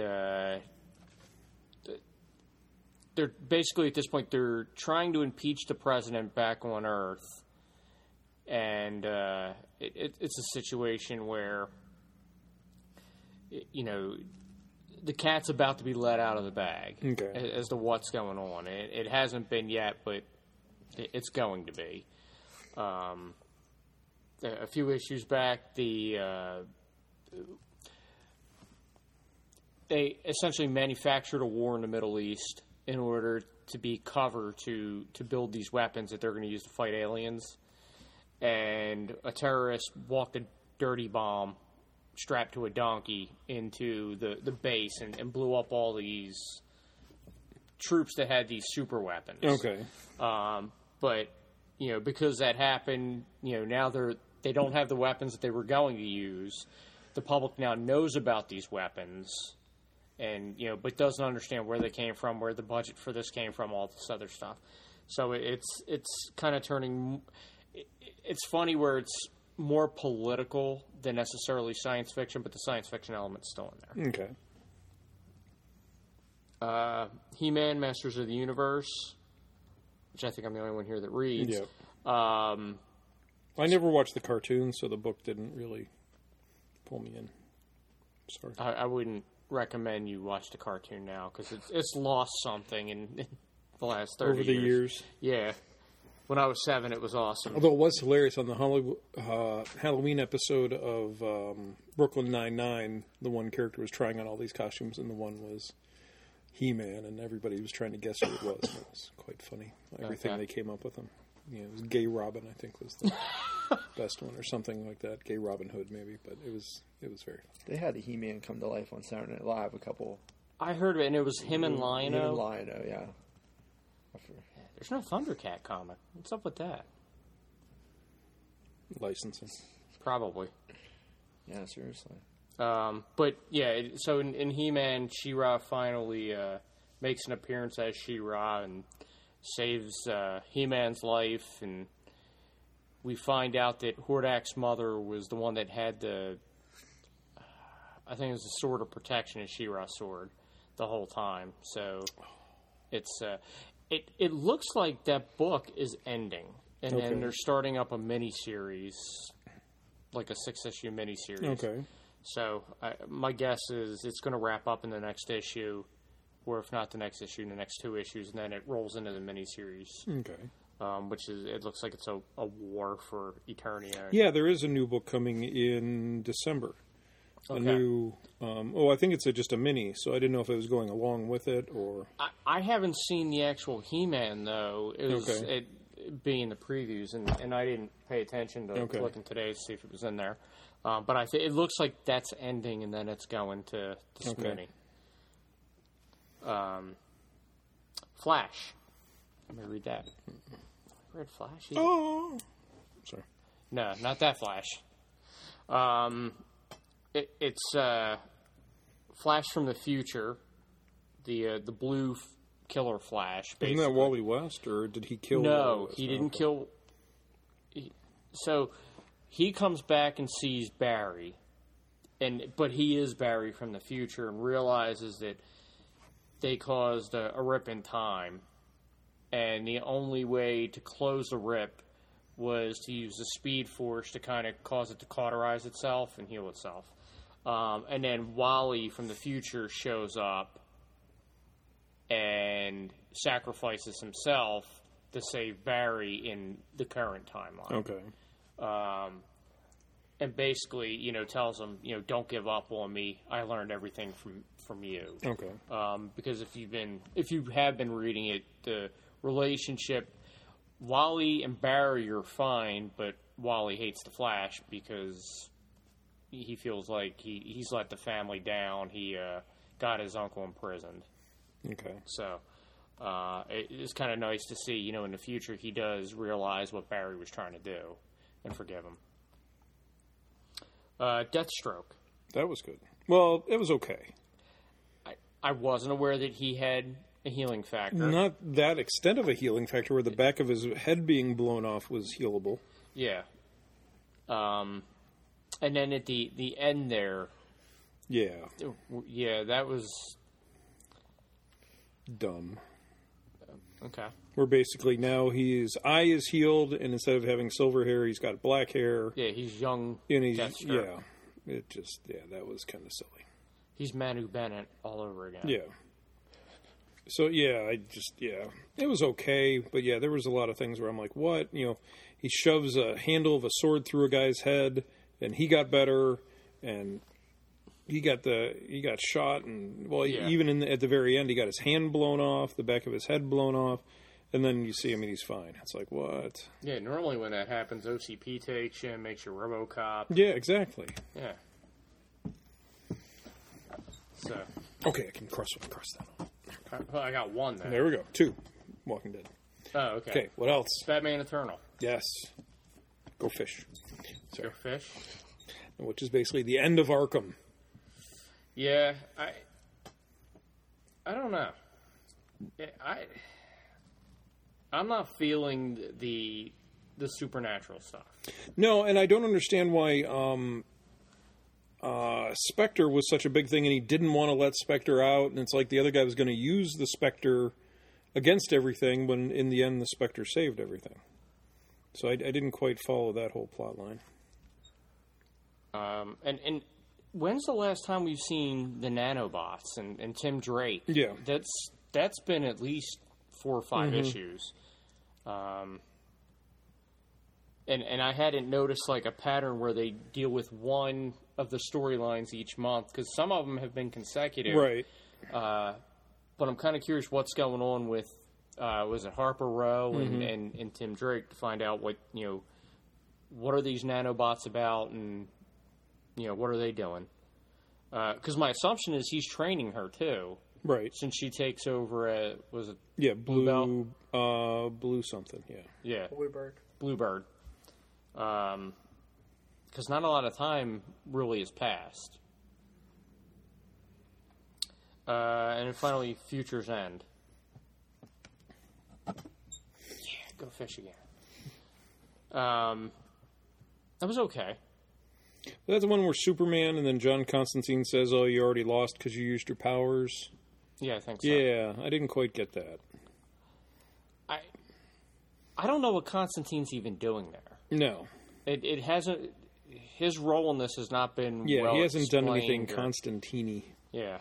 they're basically at this point they're trying to impeach the president back on Earth, and it's a situation where the cat's about to be let out of the bag as to what's going on. It hasn't been yet, but it's going to be. A few issues back, they essentially manufactured a war in the Middle East in order to be cover to build these weapons that they're going to use to fight aliens. And a terrorist walked a dirty bomb strapped to a donkey into the base and blew up all these troops that had these super weapons. Okay. But, because that happened, now they don't have the weapons that they were going to use. The public now knows about these weapons and, but doesn't understand where they came from, where the budget for this came from, all this other stuff. So it's kind of turning... It's funny where it's more political than necessarily science fiction, but the science fiction element's still in there. Okay. He-Man, Masters of the Universe, which I think I'm the only one here that reads. Yep. I never watched the cartoon, so the book didn't really pull me in. Sorry. I wouldn't recommend you watch the cartoon now, because it's lost something in the last 30 Over the years. Yeah. When I was 7, it was awesome. Although it was hilarious on the Halloween episode of Brooklyn Nine-Nine, the one character was trying on all these costumes, and the one was He-Man, and everybody was trying to guess who it was. And it was quite funny, everything they came up with him. It was Gay Robin, I think, was the best one, or something like that. Gay Robin Hood, maybe, but it was very funny. They had a He-Man come to life on Saturday Night Live a couple. I heard of it, and it was him and Lion-O. Him and Lion-O, yeah. There's no Thundercat comic. What's up with that? Licensing. Probably. Yeah, seriously. But, yeah, so in He-Man, She-Ra finally makes an appearance as She-Ra and saves He-Man's life, and we find out that Hordak's mother was the one that had I think it was the sword of protection, as She-Ra's sword, the whole time. So it's... It looks like that book is ending, and then they're starting up a miniseries, like a 6-issue miniseries. Okay. So my guess is it's going to wrap up in the next issue, or if not the next issue, in the next 2 issues, and then it rolls into the miniseries. Okay. Which is, it looks like it's a war for Eternia. Yeah, there is a new book coming in December. A new, I think it's just a mini, so I didn't know if it was going along with it, or... I haven't seen the actual He-Man, though. It was it being the previews, and I didn't pay attention to looking today to see if it was in there. But it looks like that's ending, and then it's going to this mini. Flash. Let me read that. I read Flash? Oh! Sorry. No, not that Flash. It's Flash from the future, the blue killer Flash. Basically. Isn't that Wally West, or did he kill? No, he didn't kill. So he comes back and sees Barry, but he is Barry from the future, and realizes that they caused a rip in time, and the only way to close the rip was to use the Speed Force to kind of cause it to cauterize itself and heal itself. And then Wally from the future shows up and sacrifices himself to save Barry in the current timeline. Okay. And basically, tells him, don't give up on me. I learned everything from you. Okay. Because if you have been reading it, the relationship, Wally and Barry are fine, but Wally hates the Flash because he feels like he's let the family down. He got his uncle imprisoned. Okay. So it's kind of nice to see, in the future he does realize what Barry was trying to do and forgive him. Deathstroke. That was good. Well, it was okay. I wasn't aware that he had a healing factor. Not that extent of a healing factor where the back of his head being blown off was healable. Yeah. And then at the end there... Yeah. Yeah, that was... dumb. Okay. Where basically now his eye is healed, and instead of having silver hair, he's got black hair. Yeah, he's young. And he's, that was kind of silly. He's Manu Bennett all over again. Yeah. So, it was okay. But, yeah, there was a lot of things where I'm like, what? He shoves a handle of a sword through a guy's head, and he got better, and he got shot, and, even at the very end, he got his hand blown off, the back of his head blown off, and then you see him, and he's fine. It's like, what? Yeah, normally when that happens, OCP takes you and makes you RoboCop. Yeah, exactly. Yeah. So. Okay, I can cross that one. Well, I got one then. There we go. 2. Walking Dead. Oh, okay. Okay, what else? Batman Eternal. Yes. Go fish. Sorry. Go fish. Which is basically the end of Arkham. Yeah, I don't know. I'm not feeling the supernatural stuff. No, and I don't understand why Spectre was such a big thing, and he didn't want to let Spectre out, and it's like the other guy was going to use the Spectre against everything, when in the end the Spectre saved everything. So I didn't quite follow that whole plot line. And when's the last time we've seen the nanobots and Tim Drake? Yeah. That's been at least 4 or 5 issues. And I hadn't noticed like a pattern where they deal with one of the storylines each month, because some of them have been consecutive. Right. But I'm kind of curious what's going on with, was it Harper Row and Tim Drake, to find out what are these nanobots about, and what are they doing? Because my assumption is he's training her too, right? Since she takes over was it? Yeah, Bluebell? Blue something. Yeah. Bluebird. Because not a lot of time really has passed. And then finally, Future's End. Yeah, go fish again. That was okay. That's the one where Superman and then John Constantine says, "Oh, you already lost because you used your powers." Yeah, I think so. Yeah, I didn't quite get that. I don't know what Constantine's even doing there. No. It hasn't... His role in this has not been he hasn't done anything or, Constantine-y. Yeah.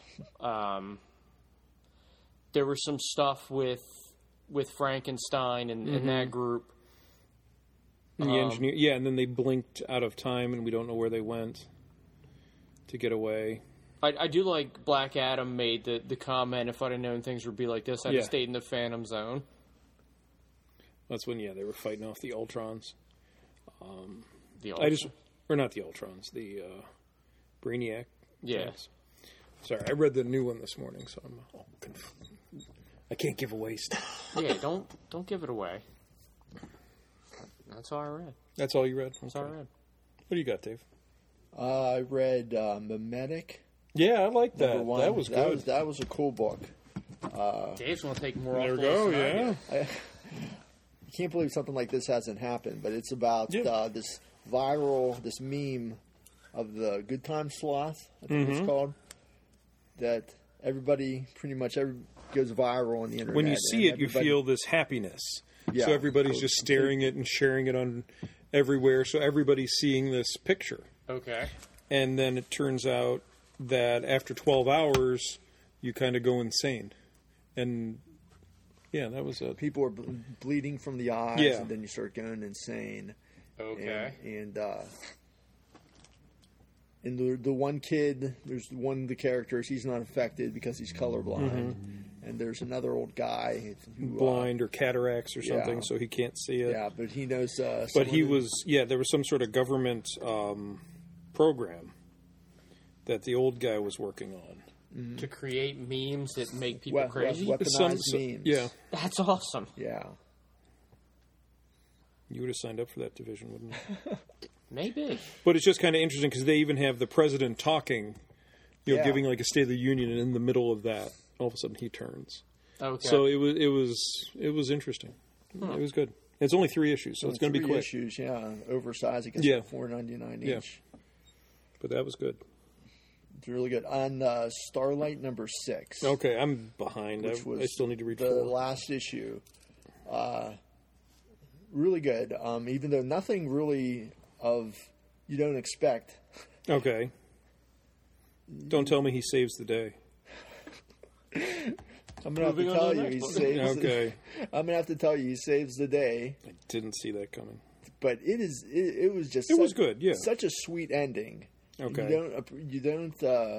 There was some stuff with Frankenstein and that group. And the engineer... Yeah, and then they blinked out of time, and we don't know where they went to get away. I do like Black Adam made the comment, if I'd have known things would be like this, I'd have stayed in the Phantom Zone. That's when, they were fighting off the Ultrons. The Ultrons? Or not the Ultrons, the Brainiac. Yeah. Things. Sorry, I read the new one this morning, so I'm all confused. I can't give away stuff. Yeah, don't give it away. That's all I read. That's all you read? That's all I read. What do you got, Dave? I read Mimetic. Yeah, I like that. That was good. That was a cool book. Dave's going to take more there off. There we go, yeah. I can't believe something like this hasn't happened, but it's about this meme of the Good Time Sloth, I think it's called, that everybody goes viral on the internet. When you see it, you feel this happiness. Yeah, so everybody's just staring it and sharing it on everywhere, so everybody's seeing this picture. Okay. And then it turns out that after 12 hours, you kind of go insane. And... yeah, that was a... people are bleeding from the eyes, and then you start going insane. Okay. And the one kid, there's one of the characters, he's not affected because he's colorblind. And there's another old guy who, blind or cataracts or something, so he can't see it. Yeah, but he knows... but he was... yeah, there was some sort of government program that the old guy was working on. To create memes that make people crazy? Weaponized memes. Yeah. That's awesome. Yeah. You would have signed up for that division, wouldn't you? Maybe. But it's just kind of interesting because they even have the president talking, giving like a State of the Union, and in the middle of that, all of a sudden he turns. Okay. So it was interesting. It was good. It's only 3 issues, so it's going to be quick. 3 issues, oversized. I guess $4.99 each. Yeah. But that was good. It's really good. On Starlight number 6. Okay, I'm behind. I still need to read 4. The last issue. Really good. Even though nothing really you don't expect. Okay. Don't tell me he saves the day. I'm gonna have to tell you he saves. Okay. I'm gonna have to tell you he saves the day. I didn't see that coming. But it was just. It was good. Yeah. Such a sweet ending. Okay. You don't.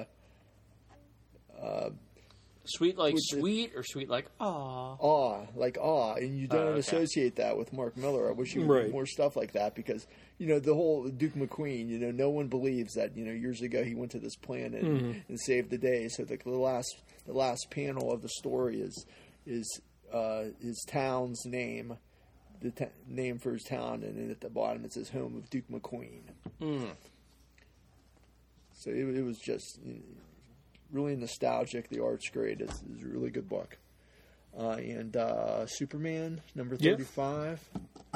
Sweet like sweet or sweet like aw? Awe, and you don't associate that with Mark Miller. I wish you would more stuff like that because, the whole Duke McQueen, no one believes that, years ago he went to this planet and saved the day. So the last panel of the story is his town's name, name for his town, and then at the bottom it says home of Duke McQueen. So it was just... really nostalgic. The art's great. It's a really good book. And Superman, number 35. I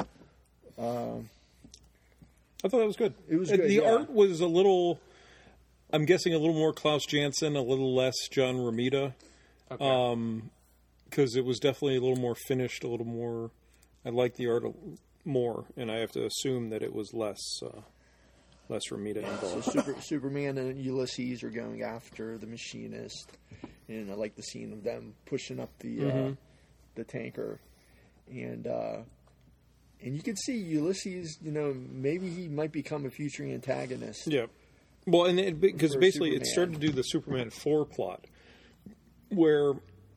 thought that was good. It was good. The art was a little, I'm guessing, a little more Klaus Janson, a little less John Romita. Okay. Because it was definitely a little more finished, a little more. I liked the art more, and I have to assume that it was less Romita involved. So Superman and Ulysses are going after the Machinist, and I like the scene of them pushing up the tanker, and you can see Ulysses. Maybe he might become a future antagonist. Yeah, well, and because basically Superman. It started to do the Superman 4 plot, where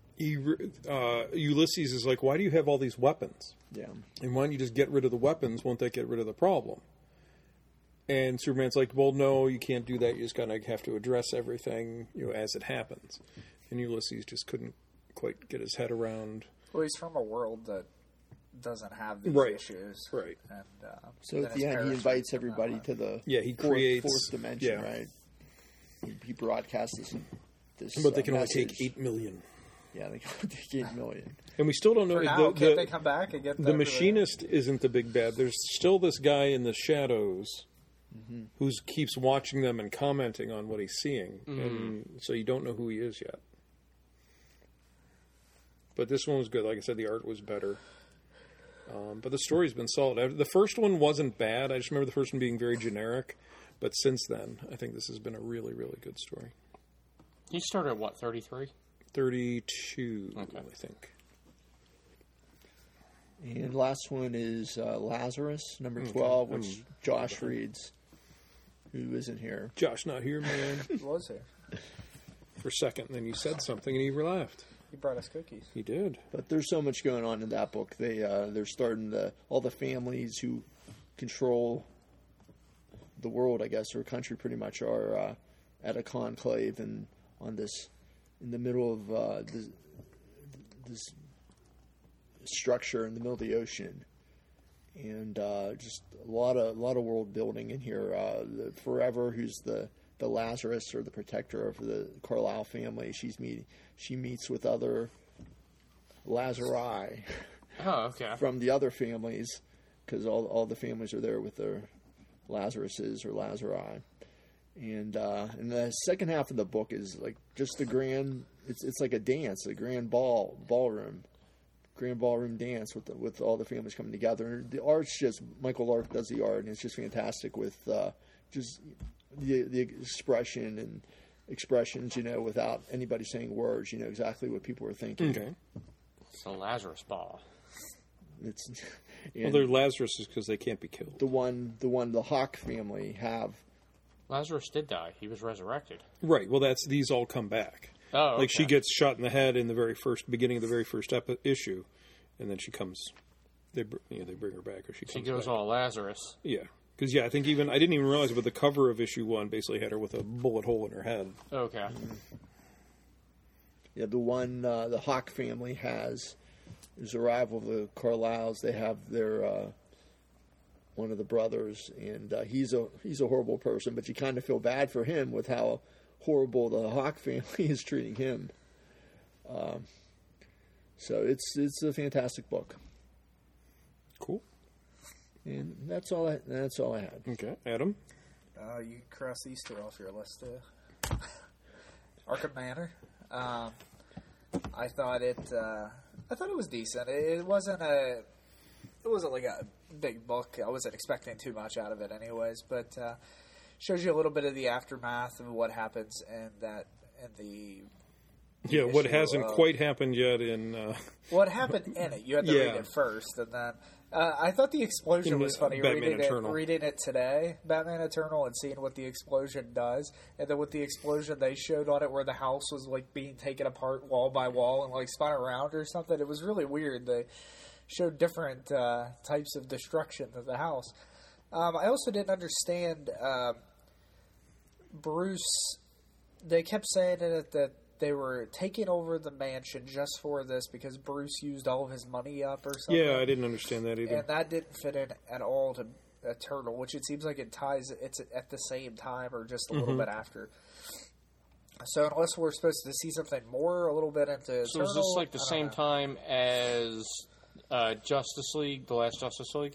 Ulysses is like, "Why do you have all these weapons? Yeah, and why don't you just get rid of the weapons? Won't that get rid of the problem?" And Superman's like, well, no, you can't do that. You just kind of have to address everything, as it happens. And Ulysses just couldn't quite get his head around. Well, he's from a world that doesn't have these issues. Right. And, so at the end, he invites everybody to the fourth dimension, right? He broadcasts this but they can message. only take 8 million. Yeah, they can only take 8 million. And we still don't know. Can't they come back and get the Machinist isn't the big bad. There's still this guy in the shadows who keeps watching them and commenting on what he's seeing. And so you don't know who he is yet. But this one was good. Like I said, the art was better. But the story's been solid. The first one wasn't bad. I just remember the first one being very generic. But since then, I think this has been a really, really good story. You started at what, 33? 32, I think. And last one is Lazarus, number 12, which Josh reads. Who isn't here? Josh not here, man. He was here. For a second, and then you said something, and he laughed. He brought us cookies. He did. But there's so much going on in that book. They're starting all the families who control the world, I guess, or country pretty much, are at a conclave and in the middle of this structure in the middle of the ocean. And just a lot of world building in here. Forever, who's the Lazarus or the protector of the Carlisle family, she meets with other Lazari from the other families, because all the families are there with their Lazaruses or Lazari. And the second half of the book is like just the grand. It's like a dance, a grand ballroom dance with all the families coming together. The art's just Michael Lark does the art, and it's just fantastic with just the expressions, without anybody saying words. Exactly what people are thinking. Okay. It's a Lazarus ball. They're Lazaruses because they can't be killed. The Hawk family have. Lazarus did die. He was resurrected. Right. Well, these all come back. Oh, okay. Like she gets shot in the head in the very beginning of the very first issue, and then she comes. They bring her back, or she goes back. All Lazarus. Yeah, because I think I didn't even realize, but the cover of issue 1 basically had her with a bullet hole in her head. Okay. Yeah, the Hawk family has the arrival of the Carlisles. They have their one of the brothers, and he's a horrible person, but you kind of feel bad for him with how horrible the Hawk family is treating him. So it's a fantastic book. Cool. And that's all I had. Okay, Adam. You cross these two off your list. Arkham Manor. I thought it was decent. It wasn't like a big book. I wasn't expecting too much out of it, anyways. But shows you a little bit of the aftermath of what happens in the what hasn't quite happened yet in what happened in it. You had to read it first, and then I thought the explosion was funny. Reading it today, Batman Eternal, and seeing what the explosion does, and then with the explosion they showed on it where the house was like being taken apart wall by wall and like spun around or something. It was really weird. They showed different types of destruction of the house. I also didn't understand Bruce. They kept saying in it that they were taking over the mansion just for this because Bruce used all of his money up or something. Yeah, I didn't understand that either. And that didn't fit in at all to Eternal, which it seems like it's at the same time or just a little bit after. So unless we're supposed to see something more, a little bit into Eternal. So is this like the same time as Justice League, the last Justice League?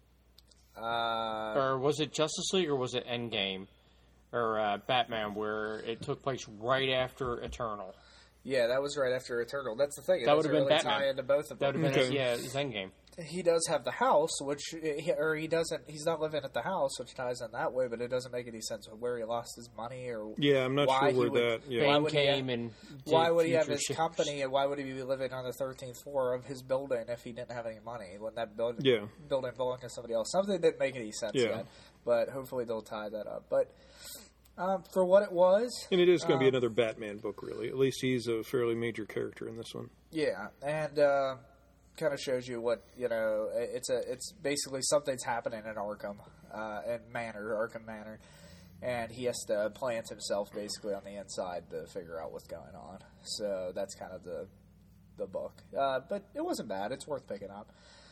Or was it Justice League or was it Endgame? Or Batman, where it took place right after Eternal. Yeah, that was right after Eternal. That's the thing. That would have been really Batman. Tie into both of them. That would have been it's Endgame. He does have the house, he doesn't. He's not living at the house, which ties in that way. But it doesn't make any sense where he lost his money or I'm not sure where that. Yeah. Why would he have his company and why would he be living on the 13th floor of his building if he didn't have any money when that building belonged to somebody else? Something didn't make any sense yet. But hopefully they'll tie that up. But for what it was, and it is going to be another Batman book, really. At least he's a fairly major character in this one. Yeah, and kind of shows you what It's basically something's happening in Arkham, Arkham Manor, and he has to plant himself basically on the inside to figure out what's going on. So that's kind of the book. But it wasn't bad. It's worth picking up.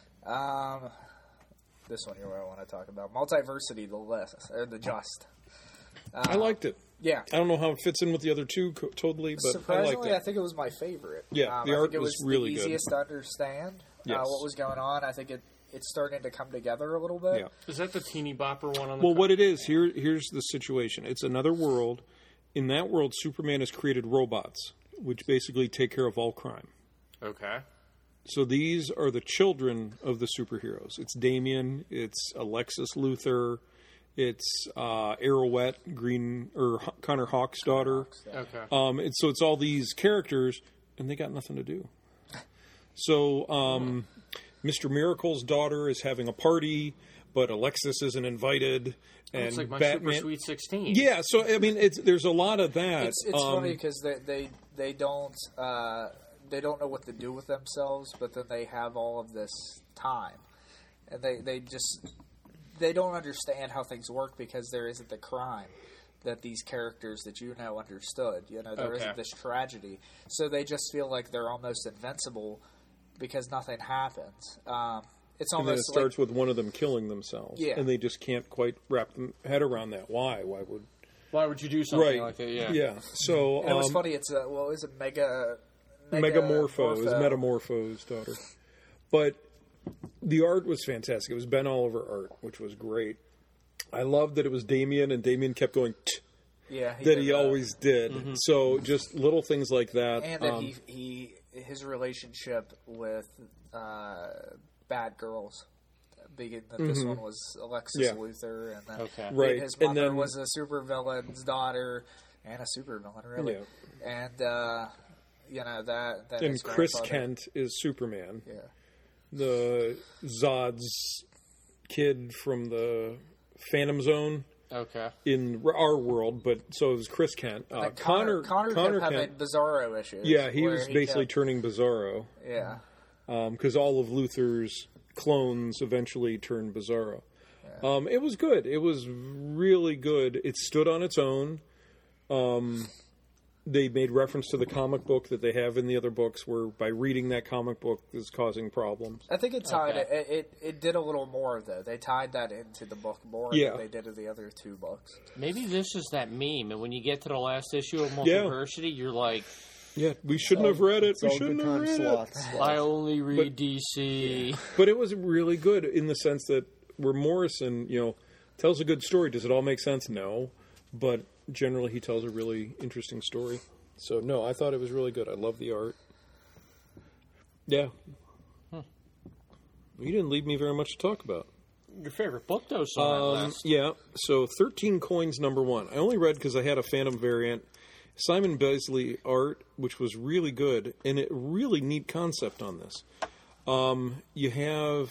This one here, what I want to talk about, Multiversity, the Just. I liked it. Yeah. I don't know how it fits in with the other two totally, but surprisingly, I liked it. I think it was my favorite. Yeah, the art was really good. It was the easiest to understand what was going on. I think it's starting to come together a little bit. Yeah. Is that the teeny bopper one on the Well, what it is, here's the situation. It's another world. In that world, Superman has created robots, which basically take care of all crime. Okay. So these are the children of the superheroes. It's Damian, it's Alexis Luthor, it's Arrowette, Connor Hawke's daughter. Okay. So it's all these characters, and they got nothing to do. So Mr. Miracle's daughter is having a party, but Alexis isn't invited. And it's like my Batman, Super Sweet 16. Yeah, so I mean, there's a lot of that. It's funny because they don't know what to do with themselves, but then they have all of this time, and they don't understand how things work because there isn't the crime that these characters that understood. There isn't this tragedy, so they just feel like they're almost invincible because nothing happens. It's almost and then it starts with one of them killing themselves, and they just can't quite wrap their head around that. Why would you do something like that? Yeah. So and it was funny. It's what is it? Metamorpho's daughter. But the art was fantastic. It was Ben Oliver art, which was great. I loved that it was Damian, and Damian kept going, he always did. Mm-hmm. So just little things like that. And that his relationship with bad girls. This one was Alexis Luthor, and then his mother was a supervillain's daughter, and a supervillain, really. Yeah. And, that and Chris Kent is Superman. Yeah. The Zod's kid from the Phantom Zone. Okay. In our world, but so it was Chris Kent. Connor kept having Bizarro issues. Yeah, he was basically turning Bizarro. Yeah. Because all of Luthor's clones eventually turned Bizarro. Yeah. It was good. It was really good. It stood on its own. They made reference to the comic book that they have in the other books, where by reading that comic book is causing problems. I think it tied it did a little more though. They tied that into the book more than they did in the other two books. Maybe this is that meme, and when you get to the last issue of Multiversity, you're like, we shouldn't have read it. We shouldn't have read it. I only read DC. Yeah. But it was really good in the sense that where Morrison, tells a good story. Does it all make sense? No, but generally he tells a really interesting story. So no, I thought it was really good. I love the art. Yeah. You didn't leave me very much to talk about. Your favorite book, though, on that list. Yeah, so 13 Coins, number 1. I only read because I had a Phantom variant. Simon Bisley art, which was really good, and a really neat concept on this. You have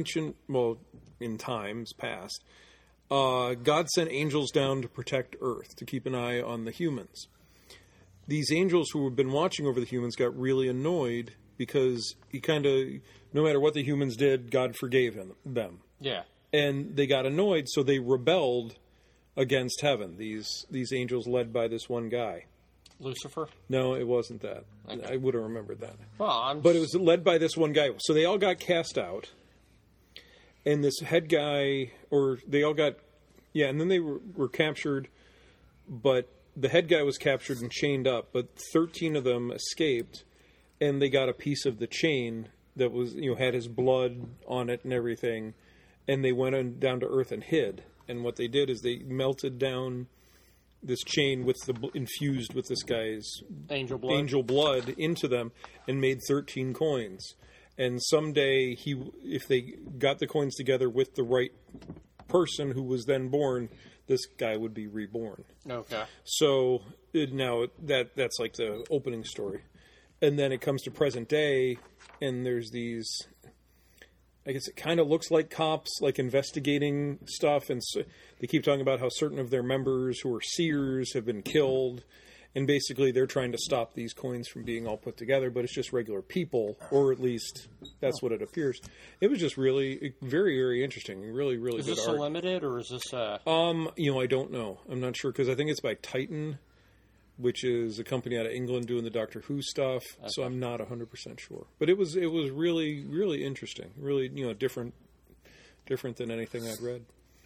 in times past, God sent angels down to protect Earth, to keep an eye on the humans. These angels who had been watching over the humans got really annoyed because no matter what the humans did, God forgave them. Yeah. And they got annoyed, so they rebelled against heaven. These angels led by this one guy. Lucifer? No, it wasn't that. Okay. I would have remembered that. Well, but it was led by this one guy. So they all got cast out. And this head guy, and then they were captured, but the head guy was captured and chained up, but 13 of them escaped, and they got a piece of the chain that was, had his blood on it and everything, and they went down to Earth and hid. And what they did is they melted down this chain infused with this guy's angel blood into them and made 13 coins. And someday, if they got the coins together with the right person who was then born, this guy would be reborn. Okay. So now that's like the opening story. And then it comes to present day, and there's these, I guess it kind of looks like cops, like investigating stuff, and so they keep talking about how certain of their members who are seers have been killed, and basically they're trying to stop these coins from being all put together, but it's just regular people, or at least that's what it appears. It was just really very, very interesting, really, really good art. Is this a limited, or is this a... I don't know. I'm not sure, because I think it's by Titan, which is a company out of England doing the Doctor Who stuff. Okay. So I'm not 100% sure. But it was really, really interesting. Really, different than anything I'd read.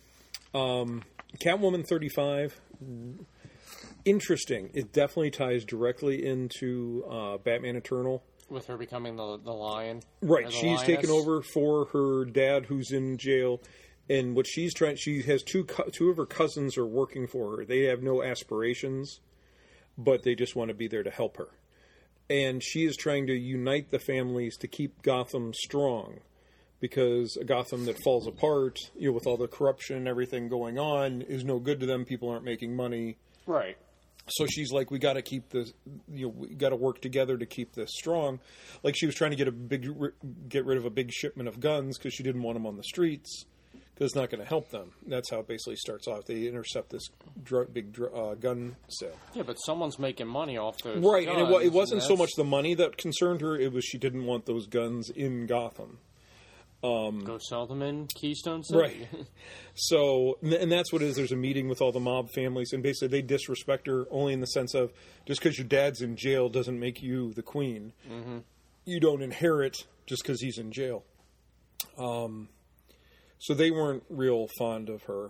Catwoman 35, interesting. It definitely ties directly into Batman Eternal. With her becoming the lion. Right. She's taken over for her dad who's in jail. And what she has two of her cousins are working for her. They have no aspirations, but they just want to be there to help her. And she is trying to unite the families to keep Gotham strong, because a Gotham that falls apart, with all the corruption and everything going on, is no good to them. People aren't making money. Right. So she's like, we got to keep this, we got to work together to keep this strong. Like she was trying to get rid of a big shipment of guns because she didn't want them on the streets, because it's not going to help them. That's how it basically starts off. They intercept this big gun sale. Yeah, but someone's making money off those right, guns. And it wasn't so much the money that concerned her, it was she didn't want those guns in Gotham. Go sell them in Keystone City. Right. So, and that's what it is. There's a meeting with all the mob families, and basically they disrespect her only in the sense of, just because your dad's in jail doesn't make you the queen. Mm-hmm. You don't inherit just because he's in jail. So they weren't real fond of her.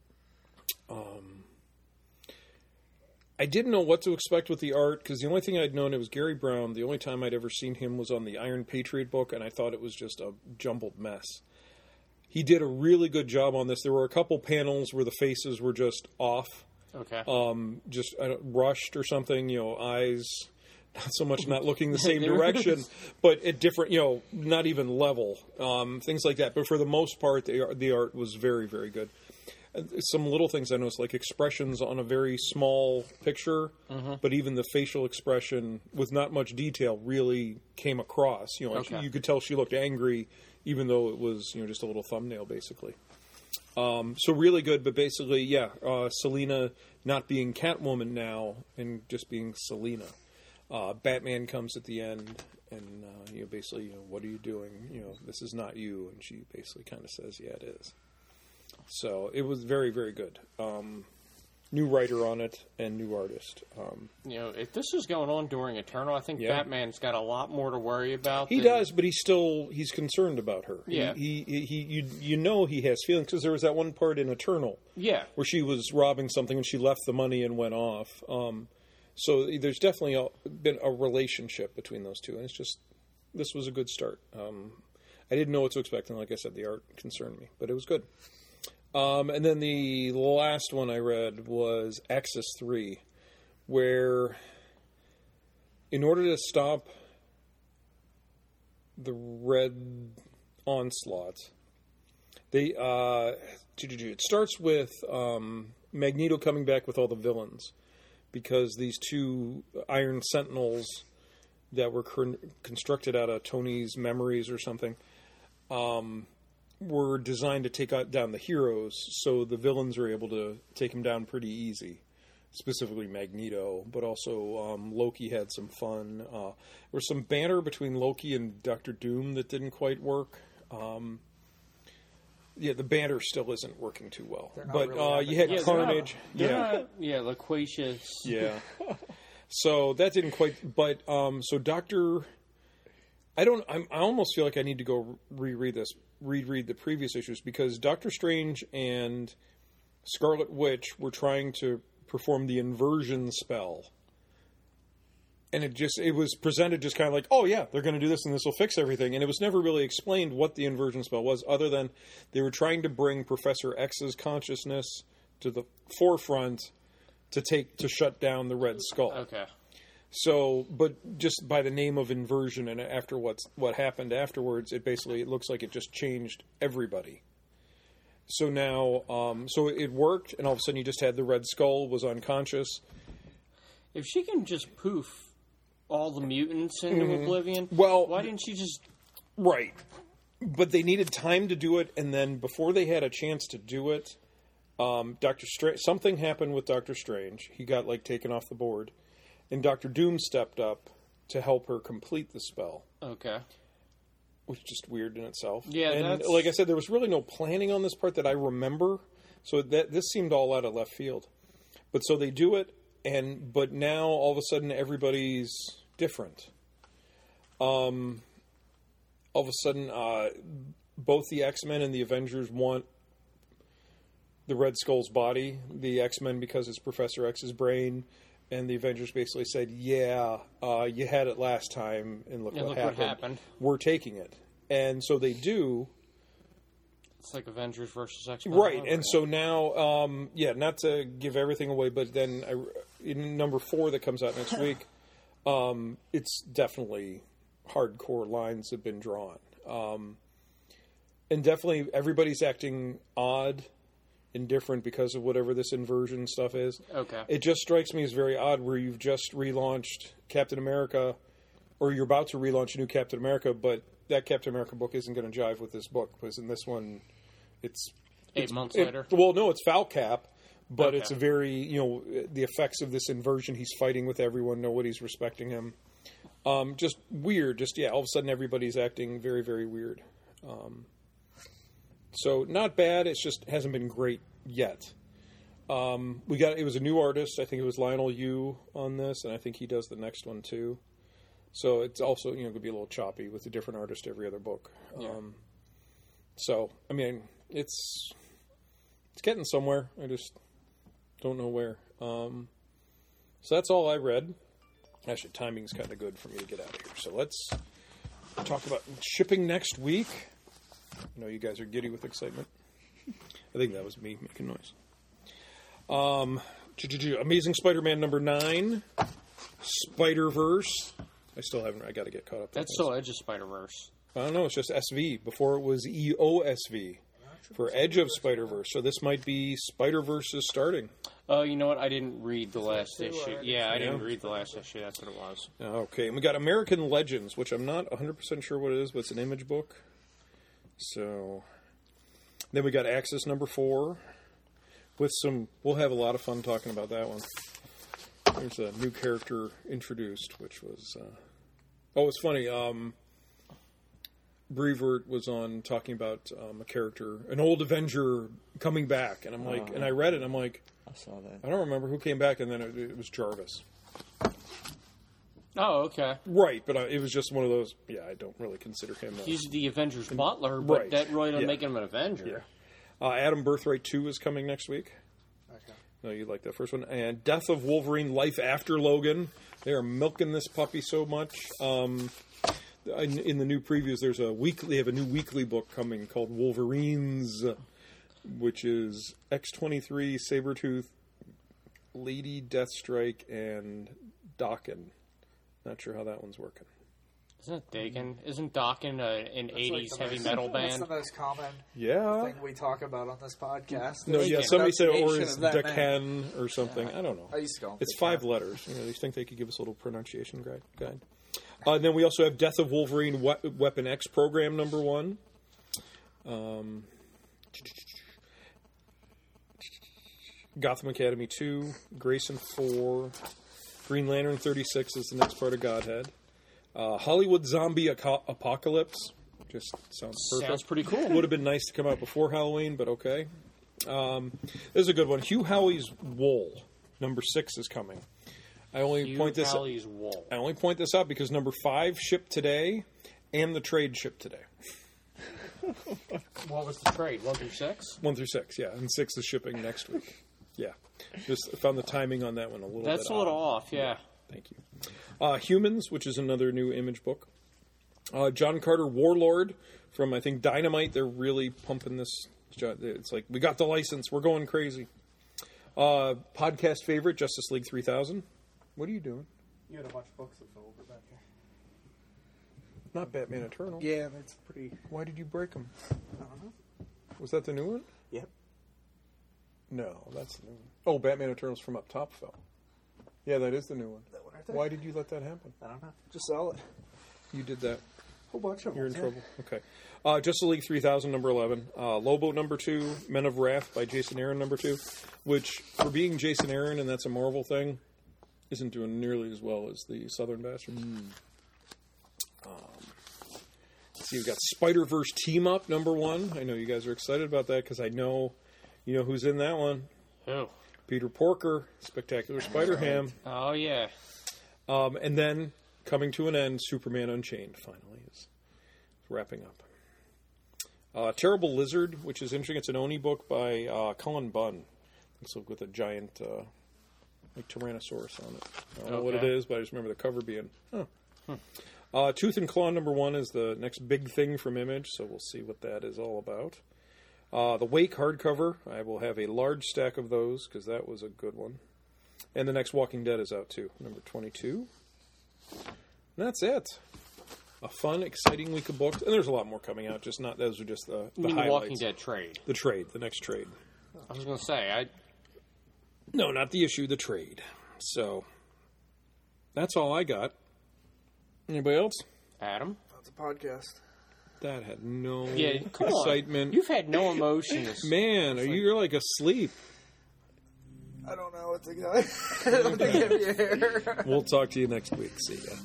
I didn't know what to expect with the art, because the only thing I'd known, it was Gary Brown. The only time I'd ever seen him was on the Iron Patriot book, and I thought it was just a jumbled mess. He did a really good job on this. There were a couple panels where the faces were just off. Okay. Just rushed or something, eyes not so much not looking the same direction, but at different, not even level, things like that. But for the most part, the art was very, very good. Some little things I noticed, like expressions on a very small picture, but even the facial expression with not much detail really came across. Okay. You could tell she looked angry, even though it was just a little thumbnail, basically. So really good, but basically, Selina not being Catwoman now and just being Selina. Batman comes at the end, and basically, what are you doing? This is not you, and she basically kind of says, yeah, it is. So it was very, very good. New writer on it and new artist. If this is going on during Eternal, I think Batman's got a lot more to worry about. He does, but he's concerned about her. Yeah, he he has feelings, because there was that one part in Eternal, where she was robbing something and she left the money and went off. So there's definitely been a relationship between those two, and this was a good start. I didn't know what to expect, and like I said, the art concerned me, but it was good. And then the last one I read was Axis 3, where in order to stop the Red Onslaught, It starts with Magneto coming back with all the villains, because these two Iron Sentinels that were constructed out of Tony's memories or something were designed to take down the heroes, so the villains are able to take them down pretty easy. Specifically Magneto, but also Loki had some fun. There was some banter between Loki and Doctor Doom that didn't quite work. The banter still isn't working too well. But really you had Carnage. Loquacious. Yeah. So that didn't quite. But so Doctor, I almost feel like I need to go reread the previous issues, because Doctor Strange and Scarlet Witch were trying to perform the inversion spell, and it was presented just kind of like, oh yeah, they're going to do this and this will fix everything, and it was never really explained what the inversion spell was, other than they were trying to bring Professor X's consciousness to the forefront to shut down the Red Skull. Okay. So, but just by the name of inversion, and after what happened afterwards, it looks like it just changed everybody. So now, so it worked, and all of a sudden you just had the Red Skull was unconscious. If she can just poof all the mutants into oblivion, well, why didn't she just... Right. But they needed time to do it, and then before they had a chance to do it, something happened with Doctor Strange. He got, taken off the board, and Doctor Doom stepped up to help her complete the spell. Okay. Which is just weird in itself. Yeah, and like I said, there was really no planning on this part that I remember, so this seemed all out of left field. But so they do it, but now all of a sudden everybody's different. All of a sudden, both the X-Men and the Avengers want the Red Skull's body. The X-Men because it's Professor X's brain, and the Avengers basically said, yeah, you had it last time, and look what happened. We're taking it. And so they do. It's like Avengers versus X-Men. Right, and so now, not to give everything away, but then in number 4 that comes out next week, it's definitely hardcore lines have been drawn. And definitely everybody's acting odd and different because of whatever this inversion stuff is. Okay. It just strikes me as very odd where you've just relaunched Captain America, or you're about to relaunch a new Captain America, but that Captain America book isn't going to jive with this book, because in this one, it's 8 months later. Well, no, it's Falcap, but okay. It's a very, the effects of this inversion. He's fighting with everyone. Nobody's respecting him. Just weird. All of a sudden everybody's acting very, very weird. So not bad. It's just hasn't been great yet. It was a new artist. I think it was Lionel Yu on this, and I think he does the next one too. So it's also going to be a little choppy with a different artist every other book. Yeah. So I mean, it's getting somewhere. I just don't know where. So that's all I read. Actually, timing's kind of good for me to get out of here. So let's talk about shipping next week. I know you guys are giddy with excitement. I think that was me making noise. Amazing Spider-Man number 9, Spider-Verse. I got to get caught up. That's still Edge of Spider-Verse. I don't know. It's just SV. Before it was EOSV for Edge of Spider-Verse. So this might be Spider-Verse is starting. Oh, you know what? I didn't read the last issue. Yeah, I didn't read the last issue. That's what it was. Okay. And we got American Legends, which I'm not 100% sure what it is, but it's an image book. So then we got Axis number 4 with we'll have a lot of fun talking about that one. There's a new character introduced, which was, it's funny. Brevoort was on talking about a character, an old Avenger coming back, and I'm like, and I read it, and I'm like, I saw that. I don't remember who came back, and then it was Jarvis. Oh, okay. Right, but it was just one of those. Yeah, I don't really consider him. He's the Avengers butler, but right. that really doesn't make him an Avenger. Yeah. Adam Birthright 2 is coming next week. Okay. No, you like that first one. And Death of Wolverine: Life After Logan. They are milking this puppy so much. In the new previews, they have a new weekly book coming called Wolverines, which is X-23, Sabretooth, Lady Deathstrike, and Daken. Not sure how that one's working. Isn't Dakin? Isn't Dokken an 80s heavy metal band? That's the most common thing we talk about on this podcast. No, yeah, somebody said, or is Dakin or something. I don't know. I used to call it's 5 letters. You know, you think they could give us a little pronunciation guide. And then we also have Death of Wolverine Weapon X Program #1. Gotham Academy 2, Grayson 4, Green Lantern 36 is the next part of Godhead. Hollywood Zombie Apocalypse. Just sounds perfect. Sounds pretty cool. Would have been nice to come out before Halloween, but okay. This is a good one. Hugh Howey's Wool, #6 is coming. I only point this out because #5 shipped today, and the trade shipped today. What was the trade? 1 through 6? 1 through 6, yeah, and 6 is shipping next week. Yeah, just found the timing on that one a little. That's a little off, yeah. Thank you. Humans, which is another new Image book. John Carter Warlord from, I think, Dynamite. They're really pumping this. It's like, we got the license. We're going crazy. Podcast favorite, Justice League 3000. What are you doing? You had a bunch of books that fell over back here. Not Batman Eternal. Yeah, that's pretty... Why did you break them? I don't know. Was that the new one? Yep. No, that's the new one. Oh, Batman Eternal's from up top fell. Yeah, that is the new one. That one right there. Why did you let that happen? I don't know. Just sell it. You did that. Whole bunch of them. You're in trouble. Okay. Justice League 3000, #11. Lobo, #2. Men of Wrath by Jason Aaron, #2. Which, for being Jason Aaron, and that's a Marvel thing, isn't doing nearly as well as the Southern Bastards. Let's see, we've got Spider-Verse Team Up, #1. I know you guys are excited about that because I know you know who's in that one. Who? Peter Porker, Spectacular Spider-Ham. Oh, yeah. And then, coming to an end, Superman Unchained, finally, is wrapping up. Terrible Lizard, which is interesting. It's an Oni book by Cullen Bunn. It's with a giant, like Tyrannosaurus on it. I don't know what it is, but I just remember the cover being, Tooth and Claw #1 is the next big thing from Image, so we'll see what that is all about. The Wake hardcover, I will have a large stack of those, because that was a good one. And the next Walking Dead is out, too, #22. And that's it. A fun, exciting week of books. And there's a lot more coming out, just not, those are just the highlights. The Walking Dead trade. The trade, the next trade. I was going to say, No, not the issue, the trade. So, that's all I got. Anybody else? Adam? That's a podcast. That had no excitement. You've had no emotion. Man, you're like asleep. I don't know what to give you here. We'll talk to you next week. See ya.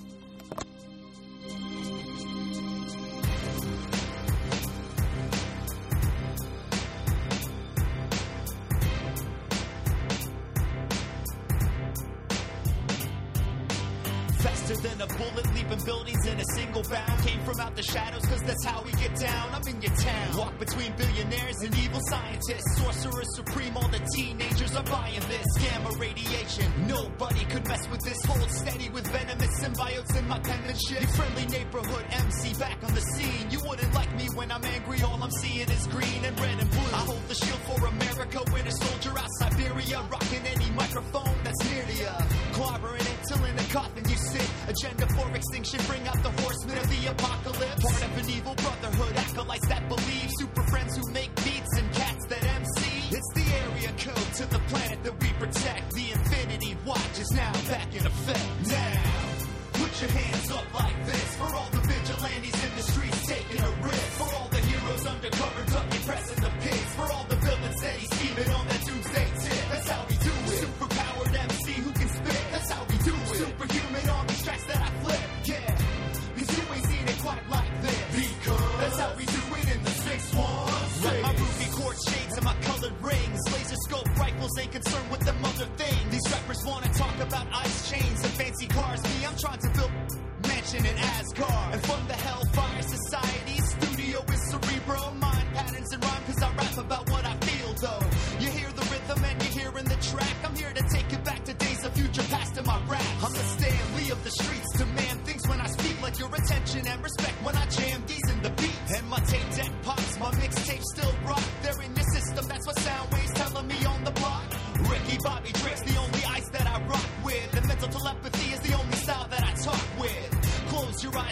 Than a bullet leaping buildings in a single bound. Came from out the shadows cause that's how we get down. I'm in your town. Walk between billionaires and evil scientists. Sorcerer supreme, all the teenagers are buying this. Gamma radiation, nobody could mess with this. Hold steady with venomous symbiotes in my penmanship. Your friendly neighborhood MC back on the scene. You wouldn't like me when I'm angry, all I'm seeing is green and red and blue. I hold the shield for America, winter soldier out Siberia. Rocking any microphone that's near to ya. Clobbering it till in the coffin you sit. Agenda for extinction, bring out the horsemen of the apocalypse. Part of an evil brotherhood, acolytes that believe. Super friends who make beats and cats that MC. It's the area code to the planet that we protect. The Infinity Watch is now back in effect. Now, put your hands up like this. For all the vigilantes in the streets taking a risk. For all the heroes undercover ducking, pressing the pits. For all the villains steady scheming on that doomsday tip. That's how we do it. Superpowered MC who can spit. That's how we do it. Superhuman on these tracks that I flip. Yeah, cause you ain't seen it quite like this. Because that's how we do it in the 616. Like my ruby quartz shades and my colored rings. Laser scope rifles ain't concerned with them other things. These rappers wanna talk about ice chains and fancy cars. Me, I'm trying to build mansion in Asgard and fund the Hellfire Society. Studio is cerebral, mind patterns and rhyme. Cause I rap about what I feel though. You hear the rhythm and you're hearing the track. I'm here to take it back to days of future past in my rap. I'm the Stan Lee of the streets. Demand things when I speak, like your attention and respect when I jam these in the beats. And my tape deck pops, my mixtape still rock. They're in your system, that's what sound waves telling me on the block. Ricky Bobby Drake's the only ice that I rock with. And mental telepathy is the only style that I talk with. Close your eyes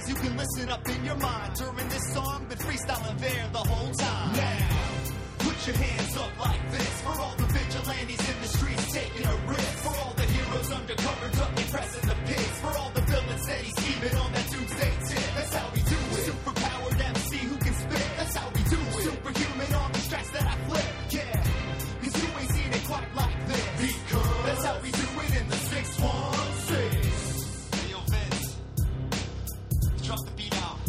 you can listen up in your mind. During this song, been freestyling there the whole time. Now, put your hands up like this for all the vigilantes in the streets taking a risk. For all the heroes undercover, ducking, pressing the pigs. For all the villains that he's keeping on that doomsday tip. That's how we do it. Superpowered MC who can spit. That's how we do it. Superhuman on these tracks that I flip. Yeah, cause you ain't seen it quite like this. Because that's how we do it in the 616. Hey, yo, Vince. Drop the beat out.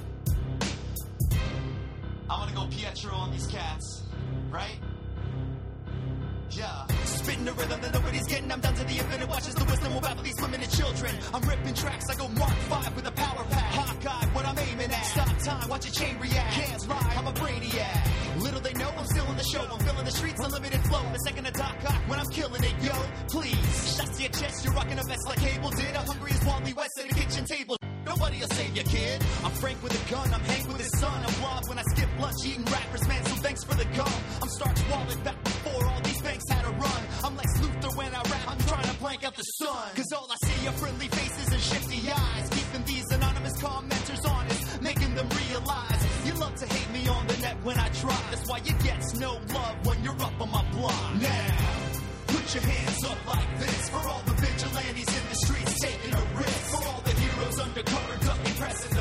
I'm gonna go Pietro on these cats. Right? Yeah. Spitting the rhythm that nobody's getting. I'm down to the infinite. Watches the wisdom will baffle these women and children. I'm ripping tracks. I go Mark 5 with a power pack. Hawkeye, what I'm aiming at. Stop time, watch a chain react. Can't lie, I'm a brainiac. Little they know I'm still in the show. I'm filling the streets, unlimited flow. The second a Doc Ock when I'm killing it, yo. Please, shots to your chest. You're rocking a vest like Cable did. I'm hungry as Wally West at a kitchen table. Nobody'll save you, kid. I'm Frank with a gun. I'm Hank with his son. I'm Blob when I skip lunch eating rappers, man. So thanks for the gum. I'm Stark's Wallet back before all these banks had a run. I'm Lex Luthor when I rap. I'm trying to blank out the sun. Cause all I see are friendly faces and shifty eyes. Keeping these anonymous commenters honest. Making them realize you love to hate me on the net when I try. That's why you get no love when you're up on my block. Now, put your hands up like this. For all the vigilantes in the streets taking a risk. For all the heroes undercover, ducking, pressing the